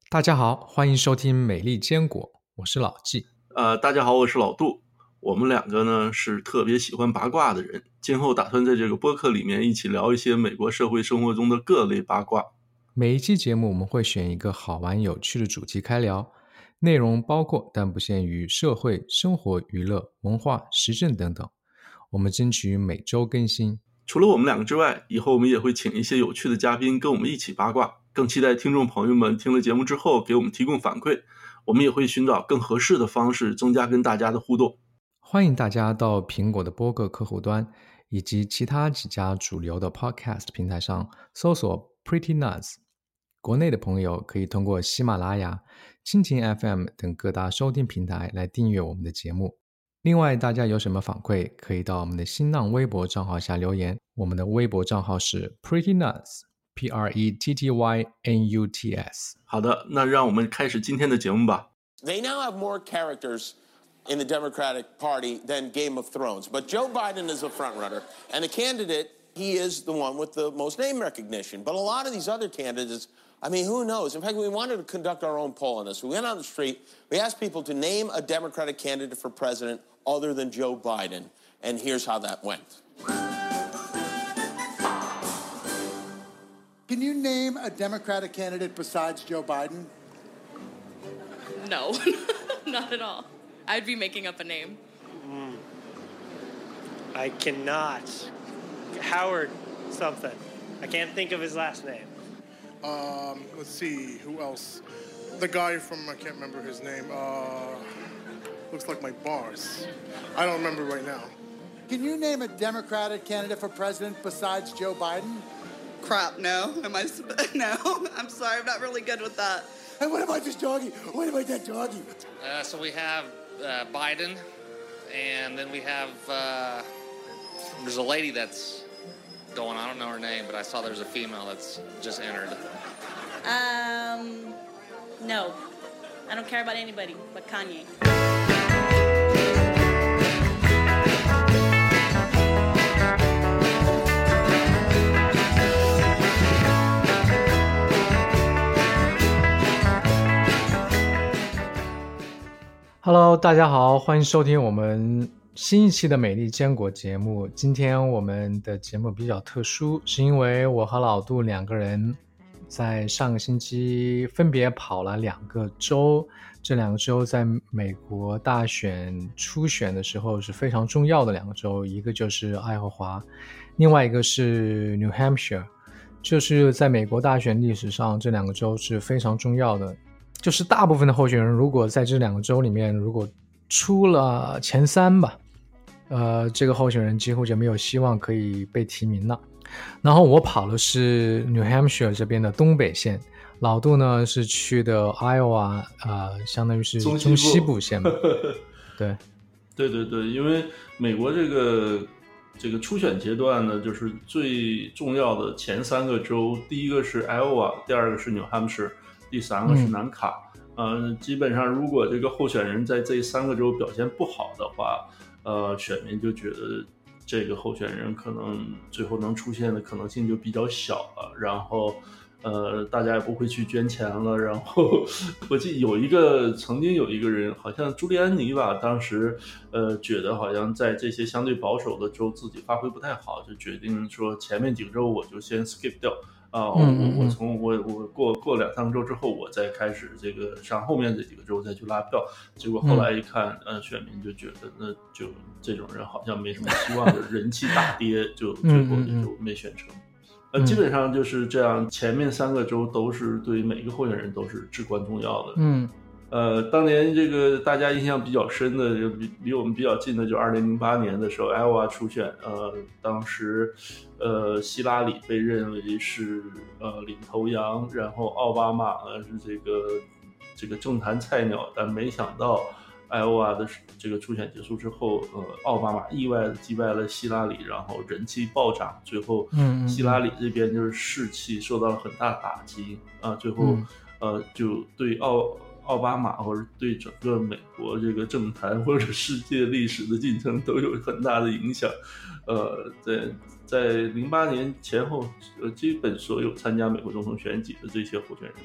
大家好，欢迎收听美丽坚果，我是老纪。 大家好，我是老杜。我们两个呢是特别喜欢八卦的人，今后打算在这个播客里面一起聊一些美国社会生活中的各类八卦。 每一期节目我们会选一个好玩有趣的主题开聊，内容包括但不限于社会、生活、娱乐、文化、时政等等。我们争取每周更新。 除了我们两个之外，以后我们也会请一些有趣的嘉宾跟我们一起八卦，更期待听众朋友们听了节目之后给我们提供反馈，我们也会寻找更合适的方式增加跟大家的互动。 欢迎大家到苹果的播客客户端以及其他几家主流的 podcast 平台上搜索 Pretty Nuts。 国内的朋友可以通过喜马拉雅、蜻蜓 FM 等各大收听平台来订阅我们的节目。另外，大家有什么反馈可以到我们的新浪微博账号下留言，我们的微博账号是 Pretty Nuts PRETTYNUTS。 好的，那让我们开始今天的节目吧。 They now have more characters in the Democratic Party than Game of Thrones. But Joe Biden is a frontrunner, and the candidate, he is the one with the most name recognition. But a lot of these other candidates, I mean, who knows? In fact, we wanted to conduct our own poll on this. We went on the street, we asked people to name a Democratic candidate for president other than Joe Biden. And here's how that went. Can you name a Democratic candidate besides Joe Biden? No, not at all. I'd be making up a name. I cannot. Howard something. I can't think of his last name. Let's see, who else? The guy from, I can't remember his name. Looks like my boss. I don't remember right now. Can you name a Democratic candidate for president besides Joe Biden? Crap, no. No, I'm sorry, I'm not really good with that. And what about this doggy? What about that doggy? So we have Biden, and then we have, there's a lady that's going, I don't know her name, but I saw there's a female that's just entered. No. I don't care about anybody but Kanye. Hello， 大家好，欢迎收听我们新一期的美丽坚果节目。今天我们的节目比较特殊，是因为我和老杜两个人在上个星期分别跑了2个州，这2个州在美国大选初选的时候是非常重要的2个州，一个就是爱荷华，另外一个是 New Hampshire。就是在美国大选历史上，这2个州是非常重要的，就是大部分的候选人如果在这2个州里面如果出了前3吧，这个候选人几乎就没有希望可以被提名了。然后我跑的是 New Hampshire 这边的东北线，老杜呢是去的 Iowa， 相当于是中西部线吧。对， 因为美国这个初选阶段呢，就是最重要的前3个州，第一个是 Iowa， 第2个是 New Hampshire， 第3个是南卡。基本上如果这个候选人在这3个州表现不好的话，选民就觉得这个候选人可能最后能出现的可能性就比较小了，然后大家也不会去捐钱了。然后我记得曾经有一个人，好像朱利安尼吧，当时觉得好像在这些相对保守的州自己发挥不太好，就决定说前面几个州我就先 skip 掉。我过2-3周之后，我再开始这个上后面这几个州再去拉票。结果后来一看，选民就觉得那就这种人好像没什么希望的，人气大跌，就最后就没选成。基本上就是这样，前面3个州都是对每个候选人都是至关重要的。当年这个大家印象比较深的，就离我们比较近的，就2008年的时候 Iowa 初选，当时希拉里被认为是领头羊，然后奥巴马是这个政坛菜鸟，但没想到Iowa 的这个初选结束之后，奥巴马意外的击败了希拉里，然后人气暴涨，最后希拉里这边就是士气受到了很大打击最后就对奥巴马或者对整个美国这个政坛或者世界历史的进程都有很大的影响。在08年前后，基本所有参加美国总统选举的这些候选人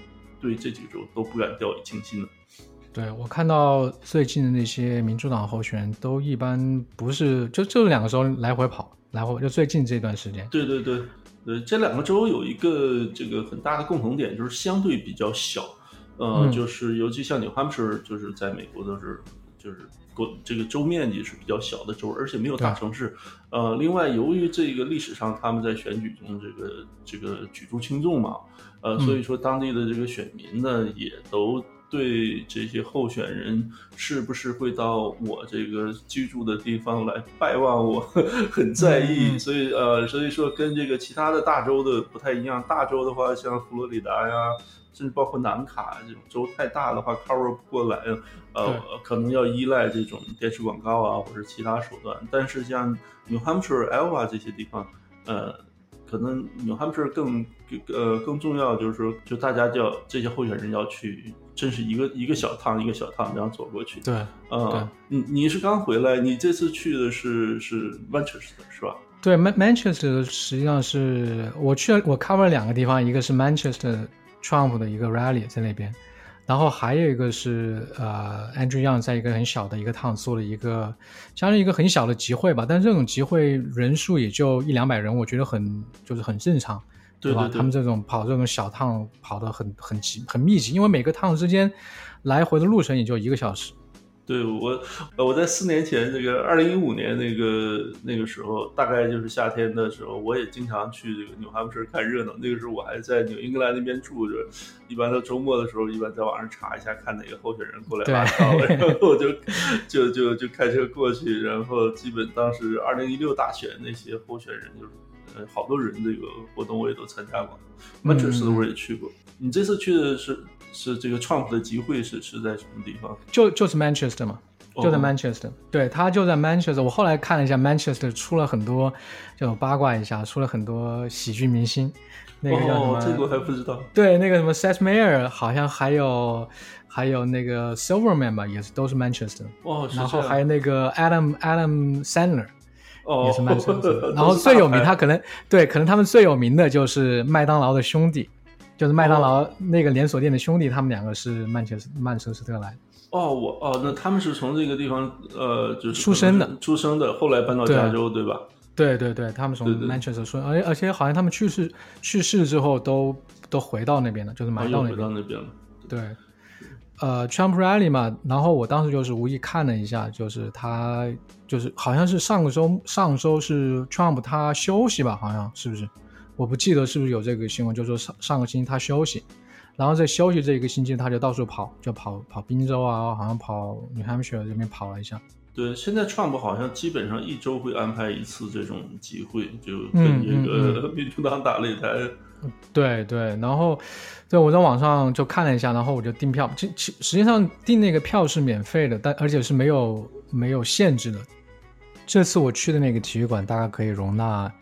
对这几个州都不敢掉以轻心的。 对，我看到最近的那些民主党候选人都一般不是就2个州来回跑，就最近这段时间。 对，这2个州有一个这个很大的共同点，就是相对比较小，就是尤其像New Hampshire，就是在美国都是就是这个州面积是比较小的州，而且没有大城市。另外由于这个历史上他们在选举中这个举足轻重嘛，所以说当地的这个选民呢也都对这些候选人是不是会到我这个居住的地方来拜望我很在意，所以说跟这个其他的大州的不太一样。大州的话，像佛罗里达呀，甚至包括南卡这种州太大的话 cover 不过来，可能要依赖这种电视广告啊或者其他手段。但是像 New Hampshire、Iowa 这些地方，可能 New Hampshire 更重要，就是说，就大家这些候选人要去，真是一个小趟一个小趟这样走过去。 对， 你是刚回来，你这次去的是 Manchester 是吧？ 对 ，Manchester 实际上是我 cover 2个地方，一个是 Manchester Trump 的一个 rally 在那边，然后还有一个是Andrew Yang 在一个很小的一个town做了一个相当于一个很小的集会吧，但是这种集会人数也就100-200人，我觉得很正常，对吧？他们这种跑这种小趟跑得很密集，因为每个趟之间来回的路程也就1个小时。 对，我在4年前这个2015年那个时候，大概就是夏天的时候，我也经常去这个New Hampshire看热闹。那个时候我还在纽英格兰那边住着，一般到周末的时候，一般在网上查一下看哪个候选人过来拉票了，然后我就开车过去，然后基本当时2016大选那些候选人就是好多人这个活动我也都参加过，Manchester我也去过。你这次去的是这个 Trump 的集会是在什么地方？ 就是 Manchester 嘛，就在 Manchester，对，他就在 Manchester。我后来看了一下 Manchester 出了很多，就八卦一下，出了很多喜剧明星，那个叫什么？ 这个我还不知道。 对，那个什么 Seth Meyers， 好像还有那个 Silverman 吧，也是都是 Manchester。然后还有那个 Adam Sandler。也是 Manchester， 然后最有名，可能他们最有名的就是麦当劳的兄弟，就是麦当劳那个连锁店的兄弟，他们2个是曼彻斯特来的。 那他们是从这个地方就是出生的， 后来搬到加州，对吧？ 对，他们从 Manchester 出生，而且好像他们去世之后都回到那边了，就是埋到那边了。对。Trump Rally 嘛，然后我当时就是无意看了一下，就是他就是好像是上周是 Trump 他休息吧，好像是不是？我不记得是不是有这个新闻，就是说上个星期他休息，然后在休息这一个星期他就到处跑宾州啊，好像跑 New Hampshire 这边跑了一下。 对，现在 Trump 好像基本上1周会安排1次这种集会，就跟这个民主党打擂台。 对，然后我在网上就看了一下，然后我就订票。实际上订那个票是免费的，而且是没有限制的。这次我去的那个体育馆大概可以容纳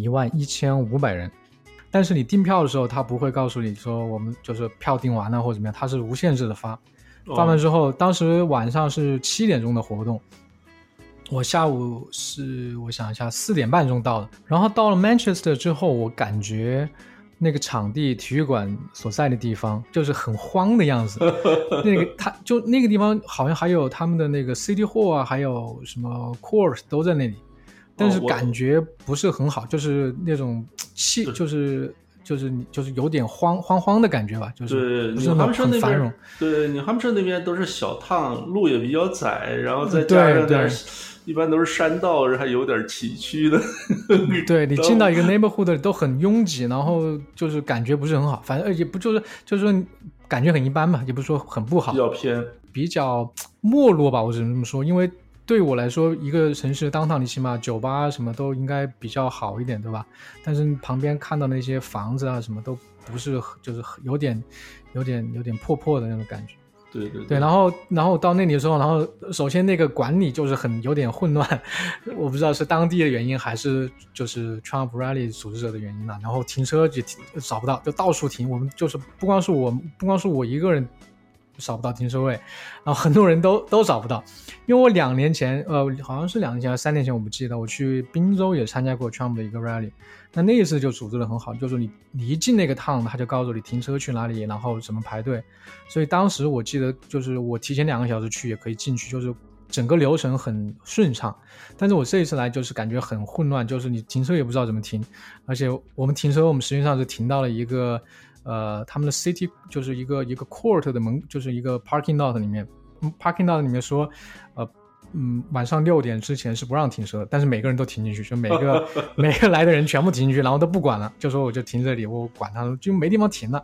11500人，但是你订票的时候，他不会告诉你说我们就是票订完了或者怎么样，他是无限制的发完之后，当时晚上是7点钟的活动。我下午我想一下4点半钟到的，然后到了 Manchester 之后，我感觉那个场地体育馆所在的地方就是很荒的样子。那个地方好像还有他们的那个 City Hall 啊，还有什么 Court 都在那里，但是感觉不是很好，就是那种气就是有点荒的感觉吧，就是不是那么很繁荣。 对，你Hampshire那边都是小趟，路也比较窄，然后再加上点一般都是山道，还有点崎岖的。 对，你进到一个 neighborhood 都很拥挤，然后就是感觉不是很好，反正也不就是说感觉很一般吧，也不是说很不好， 比较偏， 比较没落吧，我只能这么说。因为对我来说，一个城市当趟你起码酒吧什么都应该比较好一点，对吧？但是旁边看到那些房子啊什么都不是，就是有点破的那种感觉。对，然后到那里的时候，然后首先那个管理就是有点混乱，我不知道是当地的原因还是就是 Trump Rally 组织者的原因了。然后停车就找不到，就到处停。我们就是不光是我一个人找不到停车位，然后很多人都找不到。因为我2年前好像是2年前还是3年前我不记得，我去宾州也参加过 Trump 的一个 rally， 那一次就组织得很好，就是你一进那个 town 他就告诉你停车去哪里，然后怎么排队，所以当时我记得就是我提前2个小时去也可以进去，就是整个流程很顺畅。但是我这一次来就是感觉很混乱，就是你停车也不知道怎么停，而且我们停车我们实际上是停到了一个他们的 city 就是一个 court 的门，就是一个 parking lot 里面，parking lot 里面说晚上6点之前是不让停车，但是每个人都停进去，就每个来的人全部停进去，然后都不管了，就说我就停这里，我管他，就没地方停了。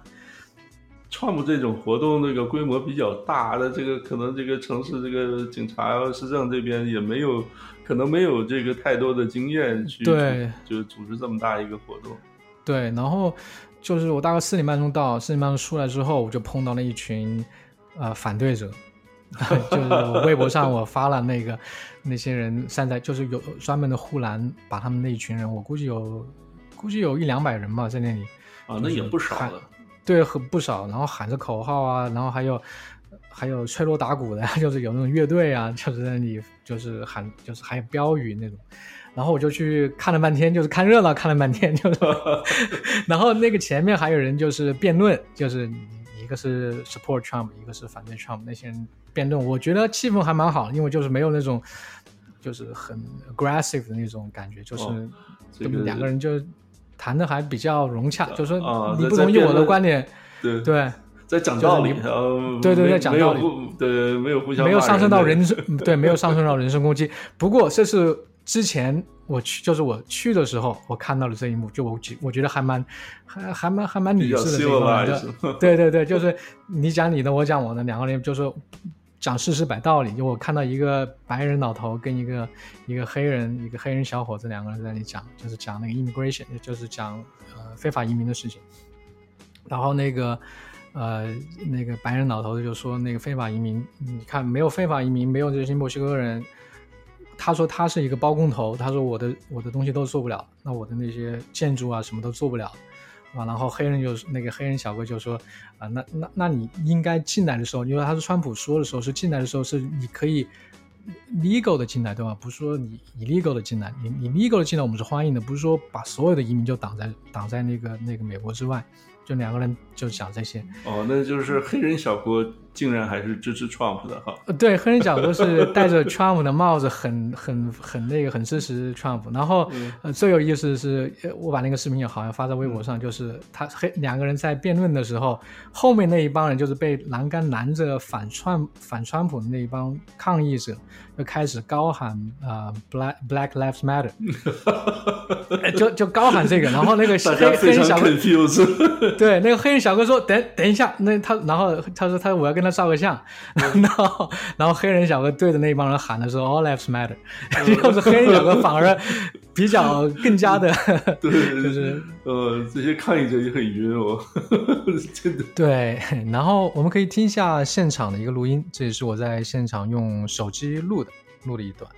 Trump 这种活动那个规模比较大的，这个可能这个城市这个警察市政这边也可能没有这个太多的经验去就组织这么大一个活动。 对，然后就是我大概4点半钟到，4点半钟出来之后，我就碰到了一群反对者。就是我微博上我发了那些人站在，就是有专门的护栏把他们那一群人，我估计有100-200人吧在那里啊，那也不少了。 对，很不少，然后喊着口号啊，然后还有吹锣打鼓的，就是有那种乐队啊，就是在那里就是喊，就是还有标语那种。然后我就去看了半天，就是看热闹看了半天，就是然后那个前面还有人就是辩论，就是一个是 support Trump， 一个是反对 Trump， 那些人辩论，我觉得气氛还蛮好，因为就是没有那种就是很 aggressive 的那种感觉，就是2个人就谈的还比较融洽，就说你不同意我的观点， 对，在讲道理， 对，在讲道理， 对，没有互相没有上升到人身，对，没有上升到人身攻击。不过这是之前我去的时候，我看到了这一幕，就我觉得还蛮理智的这个人，对，就是你讲你的，我讲我的，2个人就是讲事实摆道理。就我看到一个白人老头跟一个黑人小伙子，2个人在那里讲，就是讲那个 immigration， 就是讲非法移民的事情。然后那个白人老头就说那个非法移民，你看没有非法移民，没有这些墨西哥人，他说他是一个包工头，他说我的东西都做不了，那我的那些建筑啊什么都做不了啊。然后那个黑人小哥就说那你应该进来的时候，因为他是川普说的时候，是进来的时候是你可以 legal 的进来，对吧？不是说你 illegal 的进来，你 legal 的进来我们是欢迎的，不是说把所有的移民就挡在那个美国之外。就2个人就讲这些。 那就是黑人小哥竟然还是支持 Trump 的哈。 对，黑人小哥是戴着 Trump 的帽子，很很支持 Trump。然后最有意思的是，我把那个视频也好像发在微博上，就是2个人在辩论的时候，后面那一帮人就是被栏杆拦着反川普的那一帮抗议者，就开始高喊Black Lives Matter， 就高喊这个，然后那个黑人小哥对，那个黑人小哥说等一下，然后他说我要跟他照个相，然后黑人小哥对着那帮人喊的时候 All Lives Matter， 就是黑人小哥反而比较更加的对， 就是这些抗议者也很晕真的。 对，然后我们可以听一下现场的一个录音，这也是我在现场用手机录的一段。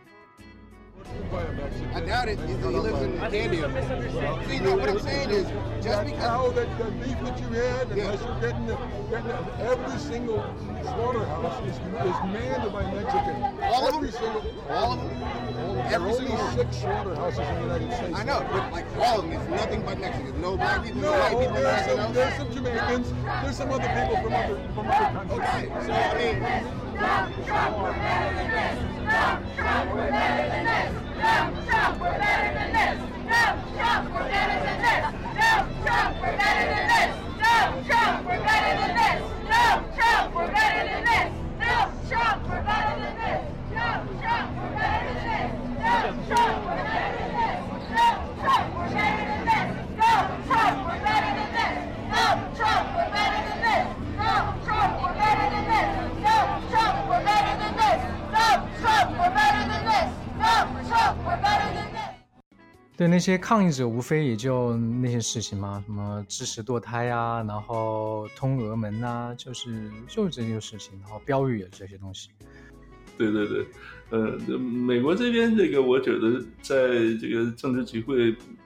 I doubt it. He lives in Candia. See, no, what I'm saying is, just because how that beef that you had, unless you're getting every single slaughterhouse is manned by Mexicans. All of them. All of them. There are only 6 slaughterhouses in the United States. I know, but like all of them, it's nothing but Mexicans. No black people, no white people, nothing else. There's some Jamaicans. There's some other people from other countries. Okay, so I mean. Trump, we're better than this. Trump, we're better than this. Trump, we're better than this. Trump, we're better than this. Trump, we're better than this. Trump, we're better than this. Trump, we're better than this. Trump, we're better than this. Trump, we're better than this. Trump, we're better than this. Trump, we're better than this. Trump, we're better than this. Trump, we're better than this. Trump, we're better than this. Trump, we're better than this. Trump, we're better than this. Trump, we're better than this. 对，那些抗议者无非也就那些事情嘛，什么支持堕胎啊，然后通俄门啊，就是这些事情，然后标语也这些东西。 对，美国这边这个，我觉得在这个政治集会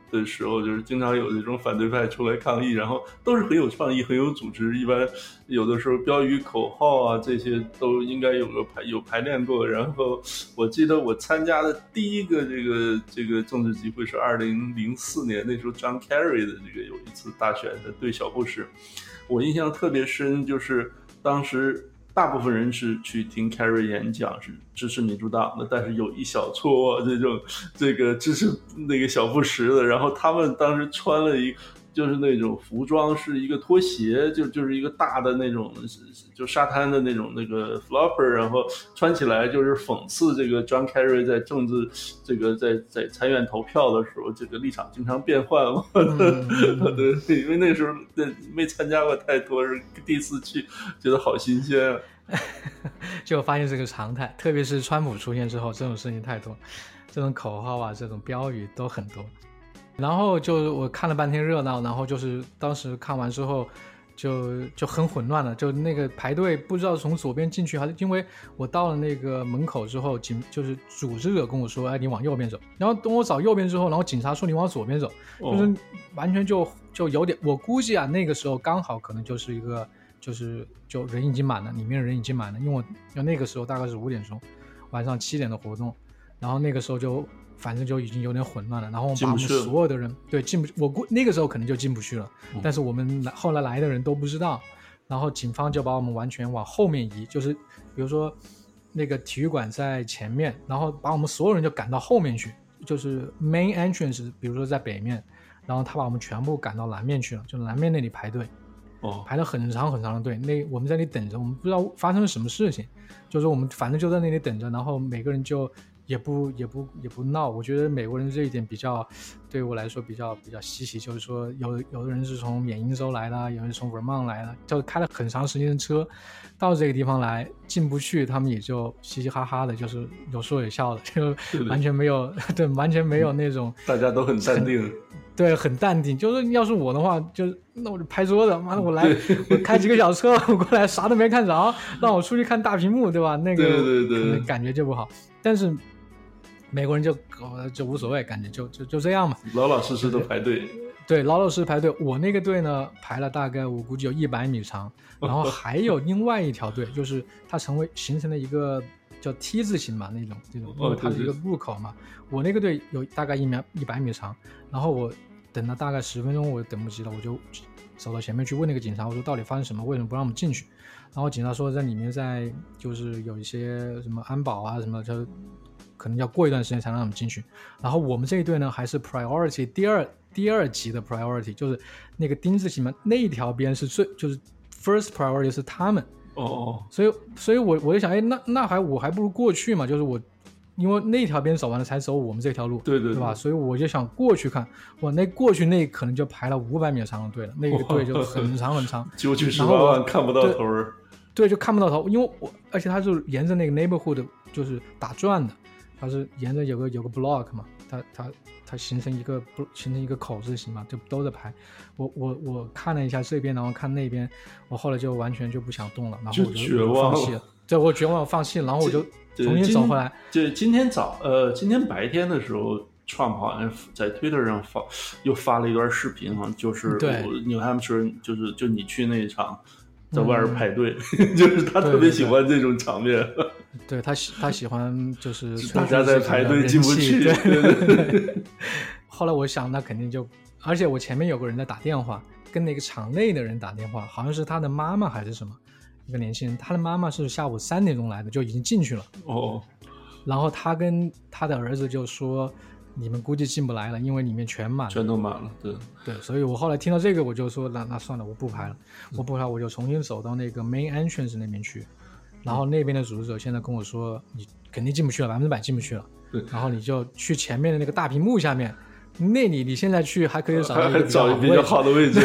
的时候，就是经常有这种反对派出来抗议，然后都是很有创意、很有组织。一般有的时候标语、口号啊这些都应该有排练过。然后我记得我参加的第一个这个政治集会是2004年，那时候 John Kerry 的这个有一次大选的对小布什，我印象特别深，就是当时大部分人是去听 Kerry 演讲，是支持民主党的，但是有一小撮这个支持那个小布什的，然后他们当时穿了就是那种服装是一个拖鞋，就是一个大的那种就沙滩的那种那个 flopper， 然后穿起来就是讽刺这个 John Kerry 在政治这个在参院投票的时候这个立场经常变换嘛。对，因为那时候没参加过太多，是第一次去，觉得好新鲜啊。 就发现是个常态，特别是川普出现之后，这种事情太多，这种口号啊，这种标语都很多。然后就我看了半天热闹，然后就是当时看完之后就很混乱了，就那个排队不知道从左边进去还是，因为我到了那个门口之后，就是组织者跟我说，哎，你往右边走。然后等我找右边之后，然后警察说你往左边走，就是完全就有点，我估计啊，那个时候刚好可能就是一个就人已经满了，里面人已经满了，因为我那个时候大概是5点钟，晚上7点的活动，然后那个时候就反正就已经有点混乱了，然后把我们所有的人对进不去，我那个时候可能就进不去了，但是我们后来来的人都不知道，然后警方就把我们完全往后面移，就是比如说那个体育馆在前面，然后把我们所有人就赶到后面去，就是 main entrance 比如说在北面，然后他把我们全部赶到南面去了，就南面那里排队。排了很长很长的队，我们在那里等着，我们不知道发生了什么事情，就是我们反正就在那里等着，然后每个人就也不闹。我觉得美国人这一点比较对我来说比较稀奇，就是说有的人是从缅因州来的，有人从 Vermont 来的，就开了很长时间的车到这个地方来，进不去，他们也就嘻嘻哈哈的，就是有说有笑的，就完全没有对，完全没有那种大家都很淡定。 对，很淡定。就是要是我的话，那我就拍桌子，妈的，我开几个小车，我过来啥都没看着，让我出去看大屏幕，对吧？那个可能感觉就不好。但是美国人就无所谓，感觉就这样嘛， 老老实实的排队。 对，老老实实排队。我那个队呢，排了大概我估计有100米长，然后还有另外一条队，就是它形成了一个叫 T 字形嘛，那种因为它是一个入口嘛。我那个队有大概100米长，然后我等了大概10分钟，我等不及了，我就走到前面去问那个警察，我说到底发生什么，为什么不让我们进去？然后警察说在里面就是有一些什么安保啊什么，就可能要过一段时间才让我们进去。然后我们这一队呢还是 priority 第二级的 priority， 就是那个丁字形嘛，那一条边是就是 first priority 是他们。所以我就想，哎，那我还不如过去嘛，就是我。因为那条边走完了才走我们这条路，对吧？所以我就想过去看，那过去那可能就排了500米长的队了，那个队就很长很长， 就去18万看不到头儿， 对，就看不到头，因为而且它是沿着那个 neighborhood 就是打转的，它是沿着有个 block 嘛，它形成一个口字形嘛，就都在排。我看了一下这边，然后看那边，我后来就完全就不想动了，然后我就放弃了。对，我绝望放弃了，然后我就重新走回来。 对，今天白天的时候 ，Trump 好像在 Twitter 上又发了一段视频，就是New Hampshire，就你去那一场，在外边排队，就是他特别喜欢这种场面。 对，他喜欢就是大家在排队进不去。 对。后来我想，那肯定而且我前面有个人在打电话，跟那个场内的人打电话，好像是他的妈妈还是什么。一个年轻人，他的妈妈是下午3点钟来的，就已经进去了。然后他跟他的儿子就说：“你们估计进不来了，因为里面全满了， 全都满了。” 对，所以我后来听到这个，我就说：“那算了，我不排了，我就重新走到那个 main entrance 那边去。”然后那边的组织者现在跟我说：“你肯定进不去了，100%进不去了。”然后你就去前面的那个大屏幕下面。那你现在去还可以找一比较好的位置，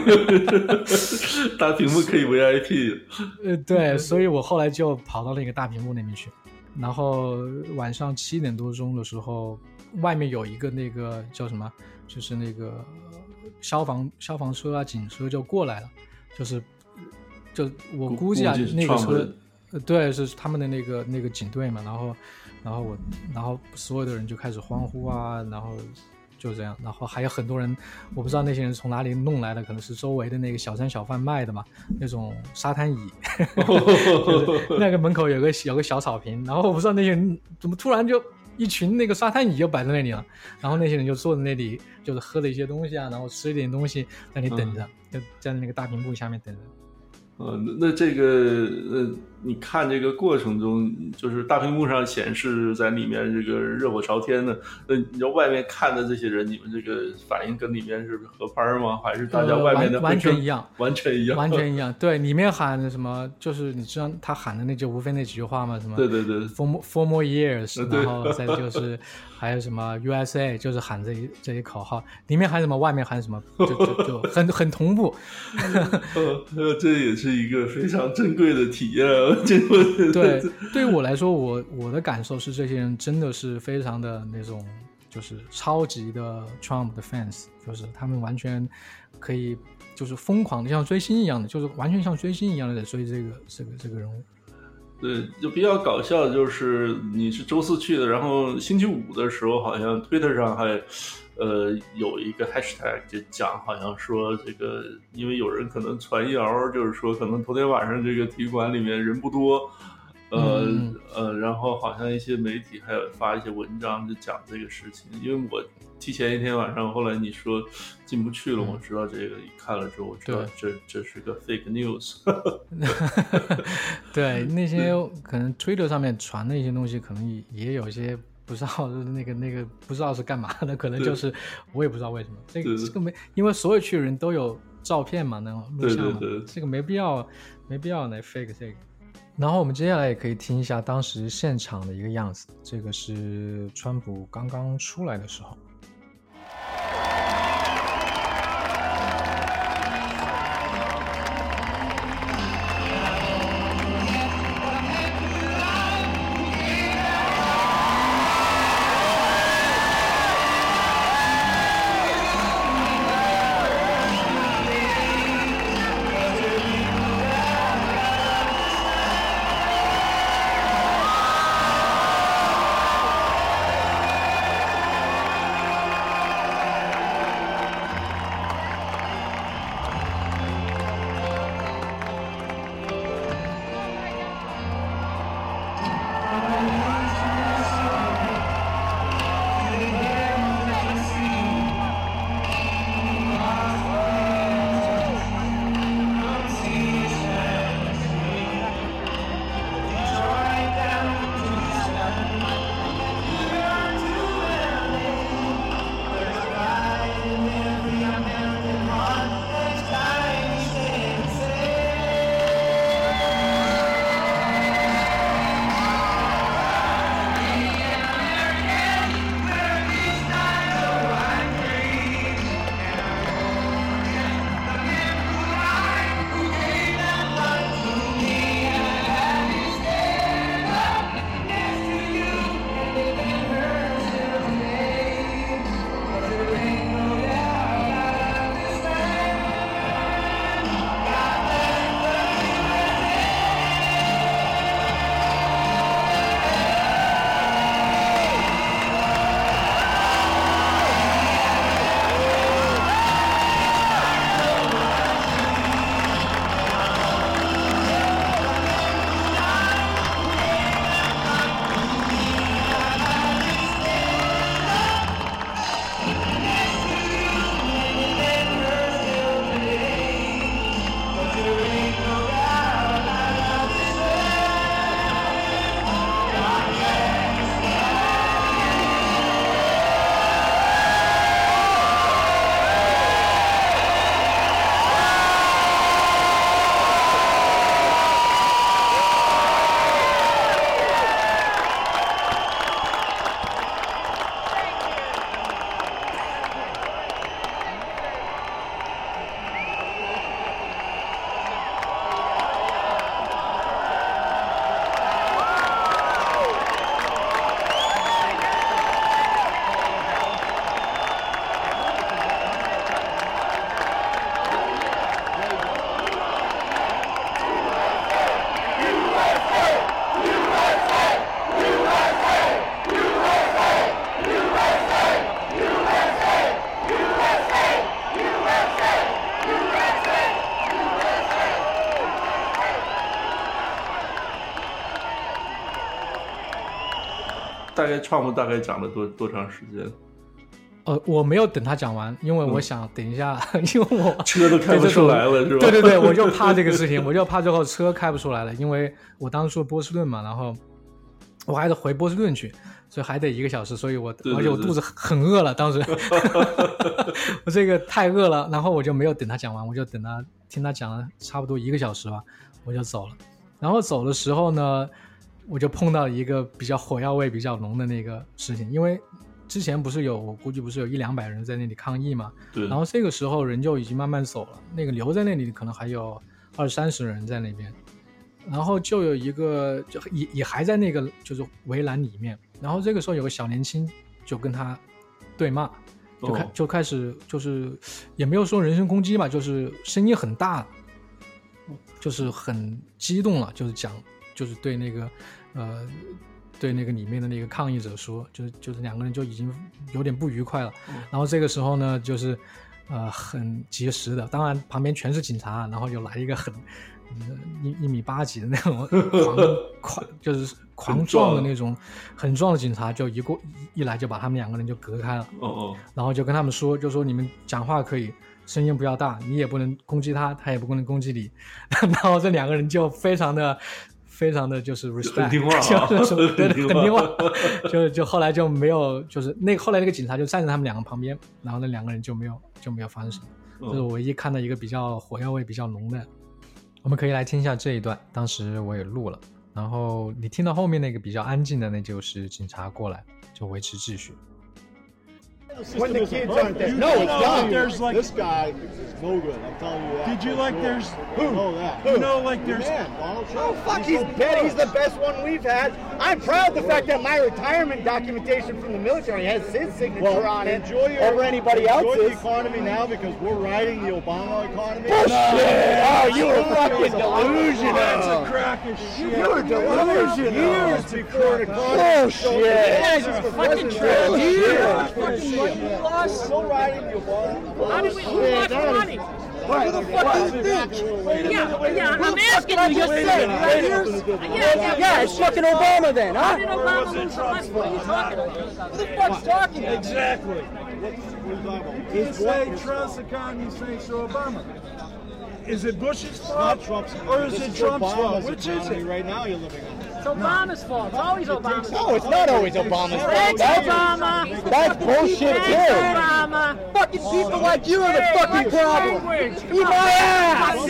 大屏幕可以 VIP。 对，所以我后来就跑到那个大屏幕那边去。然后晚上7点多钟的时候，外面有一个那个叫什么，就是那个消防车啊、警车就过来了，就我估计啊，那个车，对，是他们的那个警队嘛。然后所有的人就开始欢呼啊，然后就这样。然后还有很多人，我不知道那些人从哪里弄来的，可能是周围的那个小商小贩卖的嘛，那种沙滩椅，就是那个门口有个小草坪，然后我不知道那些人怎么突然就一群那个沙滩椅就摆在那里了，然后那些人就坐在那里，就是喝了一些东西啊，然后吃一点东西，在那里等着，就在那个大屏幕下面等着。 那这个你看这个过程中，就是大屏幕上显示在里面这个热火朝天的，你知道外面看的这些人，你们这个反应跟里面是合拍吗？还是大家外面的完全一样， 完全一样， 完全一样。对，里面喊的什么，就是你知道他喊的那就无非那几句话嘛，什么对 four more years， 然后再就是还有什么 USA， 就是喊这一口号，里面喊什么，外面喊什么，就很同步。 这也是一个非常珍贵的体验。 对，对于我来说，我的感受是，这些人真的是非常的那种，就是超级的 Trump 的 fans， 就是他们完全可以就是疯狂的像追星一样的，就是完全像追星一样的在追这个人物。 对，就比较搞笑的就是你是周四去的，然后星期五的时候好像 Twitter 上还有一个 hashtag 就讲，好像说这个因为有人可能传谣，就是说可能头天晚上这个体育馆里面人不多，然后好像一些媒体还有发一些文章就讲这个事情。因为我提前一天晚上，后来你说进不去了，我知道这个，一看了之后我知道这是个 fake news。 对，那些可能 Twitter 上面传的一些东西，可能也有一些不知道那个不知道是干嘛的，可能就是我也不知道为什么这个没，因为所有去的人都有照片嘛，那种录像嘛， 对， 这个没必要来 fake 这个。然后我们接下来也可以听一下当时现场的一个样子，这个是川普刚刚出来的时候。 大概Trump大概讲了多长时间？ 我没有等他讲完，因为我想等一下，因为我车都开不出来了，是吧？ 对，我就怕这个事情，我就怕最后车开不出来了，因为我当时住波士顿嘛，然后我还得回波士顿去，所以还得1个小时，所以而且我肚子很饿了，当时我这个太饿了，然后我就没有等他讲完，我就听他讲了差不多1个小时吧，我就走了。然后走的时候呢，我就碰到一个比较火药味比较浓的那个事情，因为之前我估计不是有100-200人在那里抗议嘛， 对。 然后这个时候人就已经慢慢走了，那个留在那里可能还有20-30人在那边，然后就有一个也还在那个就是围栏里面，然后这个时候有个小年轻就跟他对骂，就开始就是也没有说人身攻击吧，就是声音很大，就是很激动了，就是对那个对那个里面的那个抗议者说，就是2个人就已经有点不愉快了。然后这个时候呢，就是很及时的，当然旁边全是警察，然后又来一个很1.8米几的那种就是狂撞的那种很壮的警察，就一来就把他们2个人就隔开了。然后就跟他们说，就说你们讲话可以，声音不要大，你也不能攻击他，他也不能攻击你。然后这2个人就非常的就是 respect， 很听话， 对，很听话。就后来就没有，就是后来那个警察就站在他们2个旁边，然后那2个人就没有发生什么。这是我唯一看到一个比较火药味比较浓的。我们可以来听一下这一段，当时我也录了。然后你听到后面那个比较安静的，那就是警察过来就维持秩序。 When the kids aren't there. No, it's not. There's like this guy is no good. I'm telling you that. Did you like there's who? You know that. You know like there's Donald Trump. Oh fuck, he's dead. He's the best one we've had. I'm proud of the fact that my retirement documentation from the military has his signature on it over anybody else's. Enjoy the economy now because we're riding the Obama economy. Bullshit! Oh, you were fucking delusional. That's a crack of shit. You were delusional. Years before the economy. Bullshit. Years before fucking years. You lost. Still riding the Obama. How did we lost money? Who the fuck is this? Yeah, I'm asking you. Just said, right here? Yeah, it's fucking Obama then, huh? How did Obama lose the money? What are you talking about? Who the fuck's talking? Exactly. You say Trump's economy, you say so Obama. Is it Bush's fault? Or is it Trump's fault? Which is it? Right now you're living on. It's Obama's fault. It's always Obama's fault. No, it's not always Obama's fault. Thanks, Obama. That's bullshit too. Thanks, Obama. Fucking people like you are the fucking problem. Eat my ass.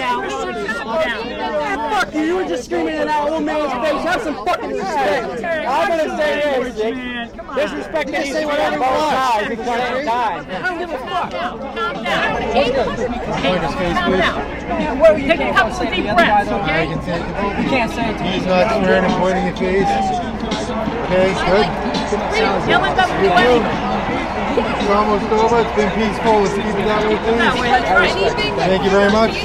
Fuck you. You were just screaming in that old man's face. Have some fucking respect. I'm gonna say this, Dick. Disrespect any say whatever you want. It's gonna die. I don't give a fuck. Calm down. Calm down. Take a couple of deep breaths, okay? You can't say it to me. He's not swearing and pointing at your face. Okay, good. Yelling doesn't do anything. It's almost over. It's been peaceful. Let's keep it that way, please. Thank you very much.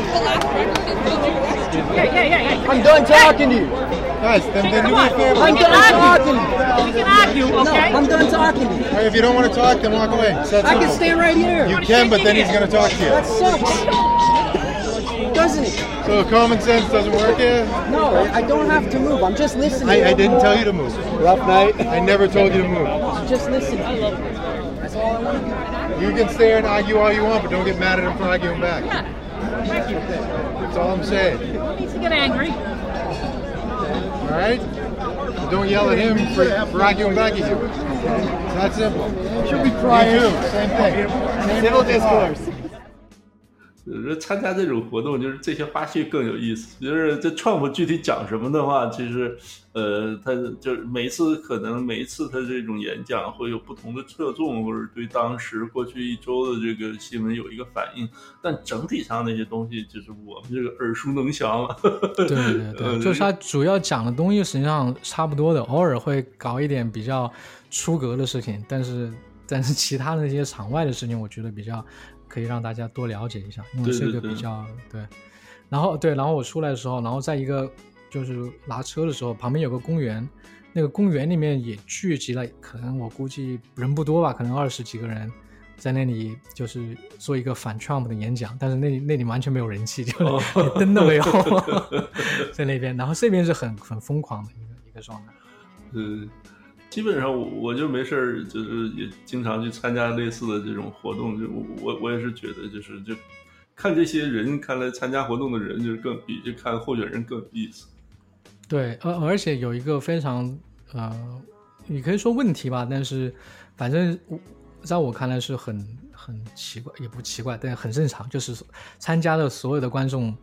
Yeah. I'm done talking to you. Guys, then do me a favor. I'm done talking. We can argue, okay? No, I'm done talking to you. Right, if you don't want to talk, then walk away. I can stay right here. You can, but then he's going to talk to you. That sucks. Doesn't it? So common sense doesn't work here? No, I don't have to move. I'm just listening. I didn't tell you to move. Rough night. I never told you to move. Just listen. I love you. That's all I want to do. You can stay and argue all you want, but don't get mad at him for arguing back. Yeah. Thank you. That's all I'm saying. No need to get angry. All right? But don't yell at him for arguing back at you. It's that simple. Should be crying. You too. Same thing. Civil discourse. 参加这种活动，就是这些花絮更有意思。就是这Trump具体讲什么的话，其实他就是每一次他这种演讲会有不同的侧重，或者对当时过去一周的这个新闻有一个反应，但整体上那些东西就是我们这个耳熟能详了。 对，就是他主要讲的东西实际上差不多的，偶尔会搞一点比较出格的事情，但是其他的那些场外的事情，我觉得比较可以让大家多了解一下，因为这个比较对。然后我出来的时候，然后在一个就是拿车的时候，旁边有个公园，那个公园里面也聚集了，可能我估计人不多吧，可能20几个人在那里就是做一个反 Trump 的演讲，但是那里完全没有人气，就连灯都没有在那边。然后这边是很疯狂的一个状态。 基本上我就没事儿，就是也经常去参加类似的这种活动。就我也是觉得，就看这些人，看来参加活动的人就是更比就看候选人更有意思。 对，而且有一个非常你可以说问题吧，但是反正在我看来是很奇怪，也不奇怪，但很正常，就是参加的所有的观众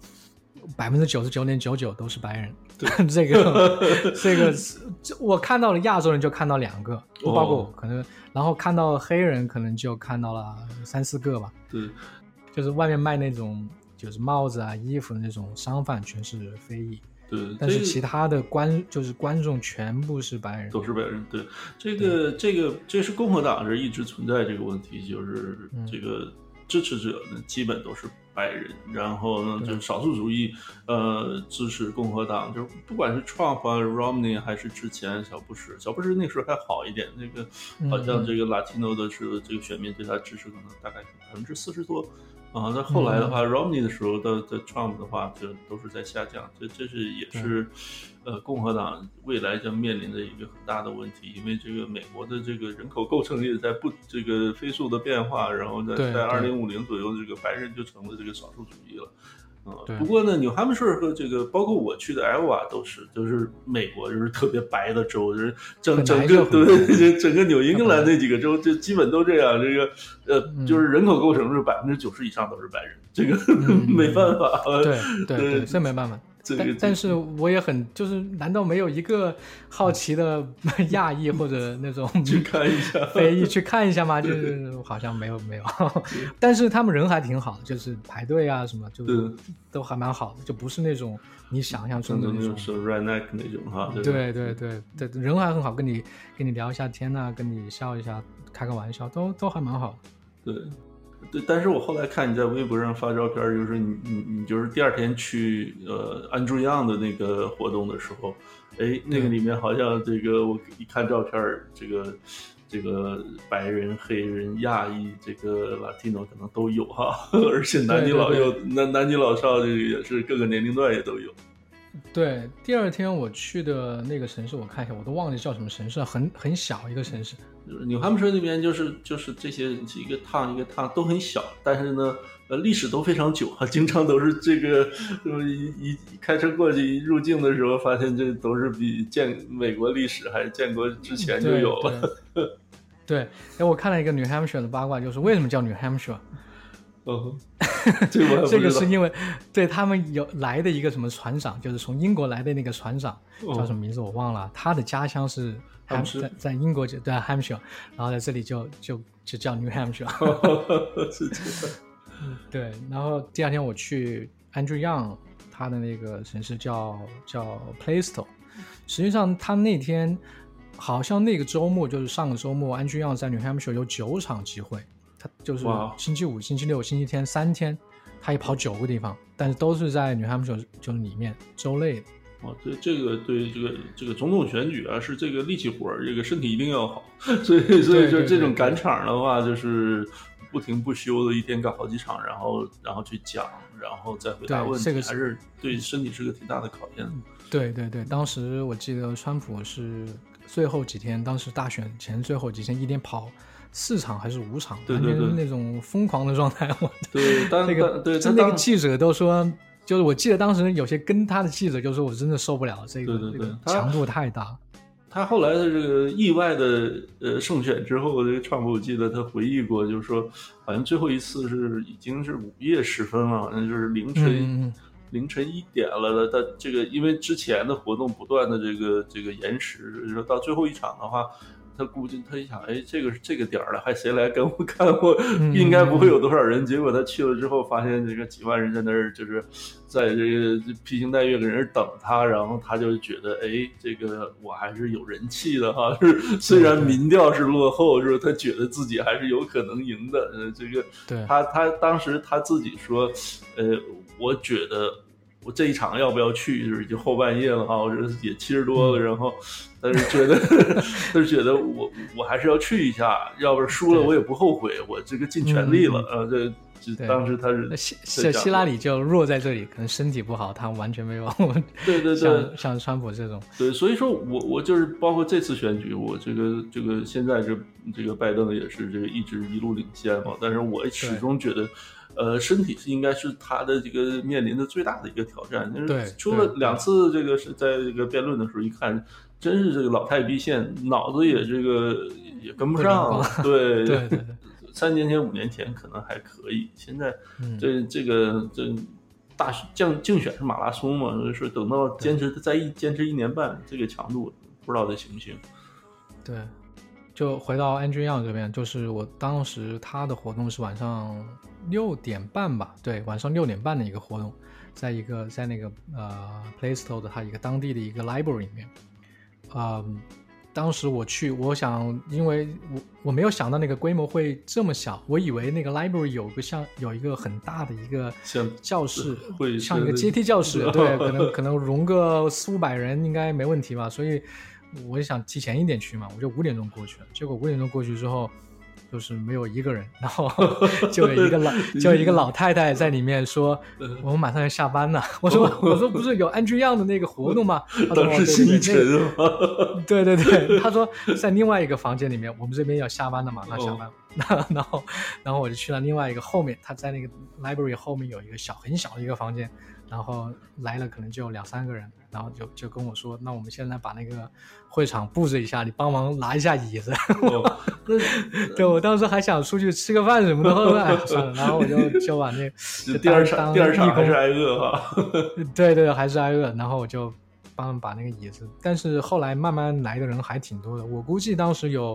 99.99%都是白人。对，这个我看到了亚洲人就看到2个，不包括我，可能然后看到黑人可能就看到了3-4个吧。 对， 就是外面卖那种就是帽子啊、衣服的那种商贩全是非裔。 对， 但是其他的观众全部是白人， 都是白人。对，这是共和党这一直存在这个问题，就是这个支持者呢基本都是白人，然后呢就是少数族裔支持共和党，就不管是 Trump 啊 Romney 还是之前小布什那时候还好一点，那个好像这个 Latino 的是这个选民对他支持可能大概40%多。那后来的话 Romney 的时候的 Trump 的话就都是在下降，这是也是共和党未来将面临的一个很大的问题，因为这个美国的这个人口构成也在这个飞速的变化，然后在2050左右，这个白人就成了这个少数主义了。不过呢，New Hampshire 和这个包括我去的 Iowa 就是美国就是特别白的州，就是整个纽英格兰那几个州就基本都这样，这个就是人口构成是90%以上都是白人，这个没办法。 对，这没办法。但是我也很就是难道没有一个好奇的亚裔或者那种去看一下非裔去看一下吗？就是好像没有但是他们人还挺好的，就是排队啊什么就是都还蛮好的，就不是那种你想象中的那种是 redneck 那种哈。 对，人还很好，跟你聊一下天啊，跟你笑一下，开个玩笑，都还蛮好的。对，但是我后来看你在微博上发照片，就是你就是第二天去Andrew Yang 的那个活动的时候，那个里面好像这个我一看照片，这个白人、黑人、亚裔，这个 Latino 可能都有哈，而且男女老少这个也是各个年龄段也都有。 对，第二天我去的那个城市，我看一下，我都忘记叫什么城市，很小一个城市。 New Hampshire 那边就是这些一个趟都很小，但是呢，历史都非常久啊，经常都是这个一开车过去入境的时候，发现这都是比美国历史还是建国之前就有了。 对，我看了一个 New Hampshire 的八卦，就是为什么叫 New Hampshire。这个是因为对他们有来的一个什么船长，就是从英国来的那个船长，叫什么名字我忘了，他的家乡是在英国，对 Hampshire， 然后在这里就叫 New Hampshire。 是这样。 对，然后第二天我去 Andrew Yang 他的那个城市叫 Plaistow， 实际上他那天好像那个周末就是上个周末 Andrew Yang 在 New Hampshire 有9场集会，他就是星期五、星期六、星期天3天，他也跑9个地方，但是都是在 New Hampshire 就是里面州内的。 这个对这个总统选举啊，是这个力气活，这个身体一定要好，所以就这种赶场的话，就是不停不休的，一天搞好几场，然后去讲，然后再回答问题，还是对身体是个挺大的考验。 对，当时我记得川普是最后几天，当时大选前最后几天，一天跑4场还是5场，完全是那种疯狂的状态。 对， 那个记者都说，就是我记得当时有些跟他的记者就说，我真的受不了这个强度太大。 他后来的这个意外的胜选之后，这个川普我记得他回忆过，就是说好像最后一次是已经是午夜时分了，好像就是凌晨1点了。他这个因为之前的活动不断的这个延迟，到最后一场的话，他估计他一想，这个点了，还谁来跟我看？我应该不会有多少人。结果他去了之后，发现这个几万人在那儿，就是在这个披星戴月的人等他，然后他就觉得，这个我还是有人气的哈。虽然民调是落后，是他觉得自己还是有可能赢的。这个他当时他自己说，我觉得我这一场要不要去，就是已经后半夜了哈，我这也70多了，然后但是觉得我还是要去一下，要不然输了我也不后悔，我这个尽全力了。 当时他是希拉里就弱在这里，可能身体不好，他完全没有对像川普这种。 对，所以说我就是包括这次选举，我这个现在这个拜登也是这个一直一路领先嘛，但是我始终觉得身体应该是他的这个面临的最大的一个挑战。就是出了2次这个是在这个辩论的时候一看，真是这个老态毕现，脑子也这个也跟不上。对，3年前5年前可能还可以，现在这大竞选是马拉松嘛，就是等到坚持1年半，这个强度不知道这行不行。 对，就回到 Andrew Yang 这边，就是我当时他的活动是晚上6点半吧，对，晚上6点半的一个活动，在那个Playstore 的他一个当地的一个 library 里面，当时我去，我想，因为我没有想到那个规模会这么小，我以为那个 library 有一个很大的一个教室，像一个阶梯教室，对，可能容个400-500人应该没问题吧，所以我就想提前一点去嘛，我就5点钟过去了，结果5点钟过去之后，就是没有一个人，然后就有一个老太太在里面说，我们马上要下班了。我说不是有Andrew Yang的那个活动吗？ 当时心一沉是吗？ 对，他说在另外一个房间里面，我们这边要下班了，马上下班。然后我就去了另外一个后面，他在那个 library 后面有一个很小的一个房间，然后来了可能就2-3个人，然后就跟我说，那我们现在把那个会场布置一下，你帮忙拿一下椅子。对，我当时还想出去吃个饭什么的，后来算了，然后我就把那第二场还是挨饿哈。 对，还是挨饿，然后我就帮他们把那个椅子，但是后来慢慢来的人还挺多的，我估计当时有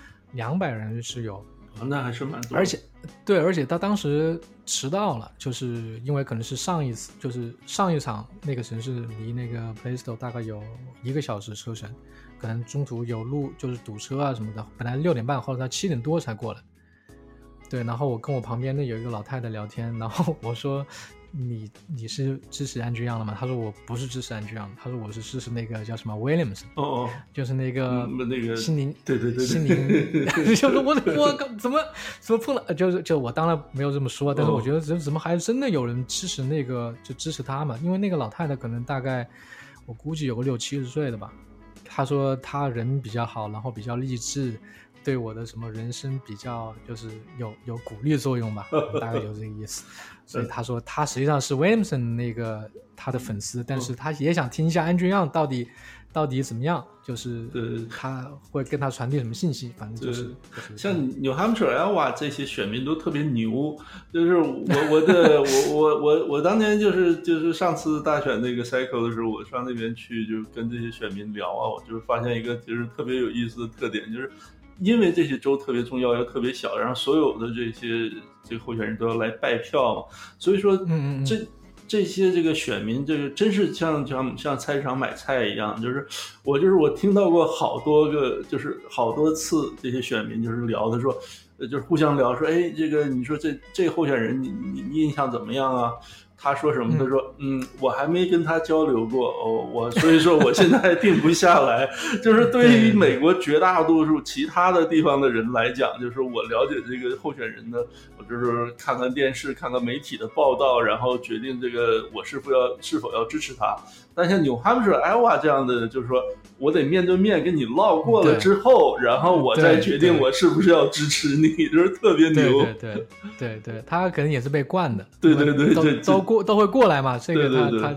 200人是有。 那还是蛮多的， 而且他当时迟到了，就是因为可能是上一场那个城市离那个 Playstore 大概有1个小时车程，可能中途有路就是堵车啊什么的，本来6点半，后来他7点多才过来。对，然后我跟我旁边的有一个老太太聊天，然后我说你是支持Andrew Yang的吗？他说我不是支持Andrew Yang，他说我是支持那个叫什么 Williams， 就是那个心灵， 对， 心灵，就是我怎么碰了，就我当然没有这么说，但是我觉得怎么还真的有人支持那个，就支持他嘛，因为那个老太太可能大概我估计有个60-70岁的吧，她说她人比较好，然后比较励志。对我的什么人生比较就是有鼓励作用吧，大概就是这个意思。所以他说他实际上是 Williamson 那个他的粉丝，但是他也想听一下 Andrew Yang 到底怎么样，就是他会跟他传递什么信息，反正就是像 New Hampshire、Iowa 这些选民都特别牛，就是我当年就是上次大选那个 cycle 的时候，我上那边去就跟这些选民聊啊，我就发现一个就是特别有意思的特点，就是因为这些州特别重要又特别小，然后所有的这个候选人都要来拜票嘛，所以说这些这个选民，这个真是像菜市场买菜一样，就是我听到过好多个，就是好多次这些选民就是聊的说，就是互相聊说，哎，这个你说这候选人你印象怎么样啊？他说什么？他说，我还没跟他交流过，所以说我现在还定不下来。就是对于美国绝大多数其他的地方的人来讲，就是我了解这个候选人呢，我就是看看电视，看看媒体的报道，然后决定这个我是否要支持他。但像 New Hampshire、Iowa 这样的，就是说我得面对面跟你唠过了之后，然后我再决定我是不是要支持你，就是特别牛。 对，他可能也是被惯的。 对， 都会过来嘛，这个他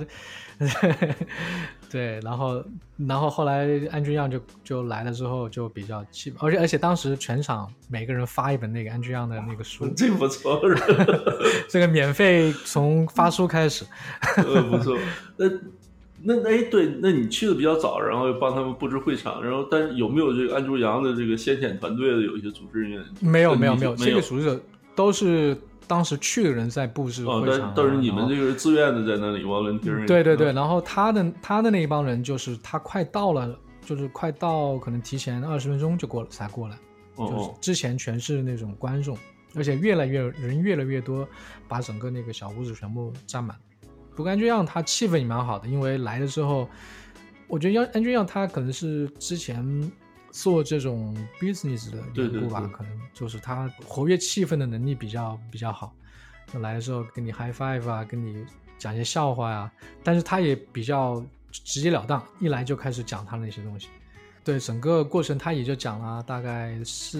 对，然后后来Andrew Yang就来了之后就比较气，而且当时全场每个人发一本那个Andrew Yang的那个书， 这不错， 这个免费从发书开始， 不错。对，那你去的比较早，然后帮他们布置会场，然后但是有没有这个Andrew Yang的这个先遣团队的有一些组织人员？ 没有，这个组织者都是当时去的人在布置会场， 但是你们这个是自愿的在那里 volunteering。 对，然后他的那一帮人就是他快到了，就是快到可能提前20分钟才过来，就是之前全是那种观众，而且人越来越多，把整个那个小屋子全部占满。不过Andrew Yang他气氛也蛮好的，因为来了之后，我觉得Andrew Yang他可能是之前做这种 business 的缘故吧，可能就是他活跃气氛的能力比较好， 来的时候跟你 high five 啊，跟你讲一些笑话呀，但是他也比较直截了当，一来就开始讲他那些东西。对，整个过程他也就讲了大概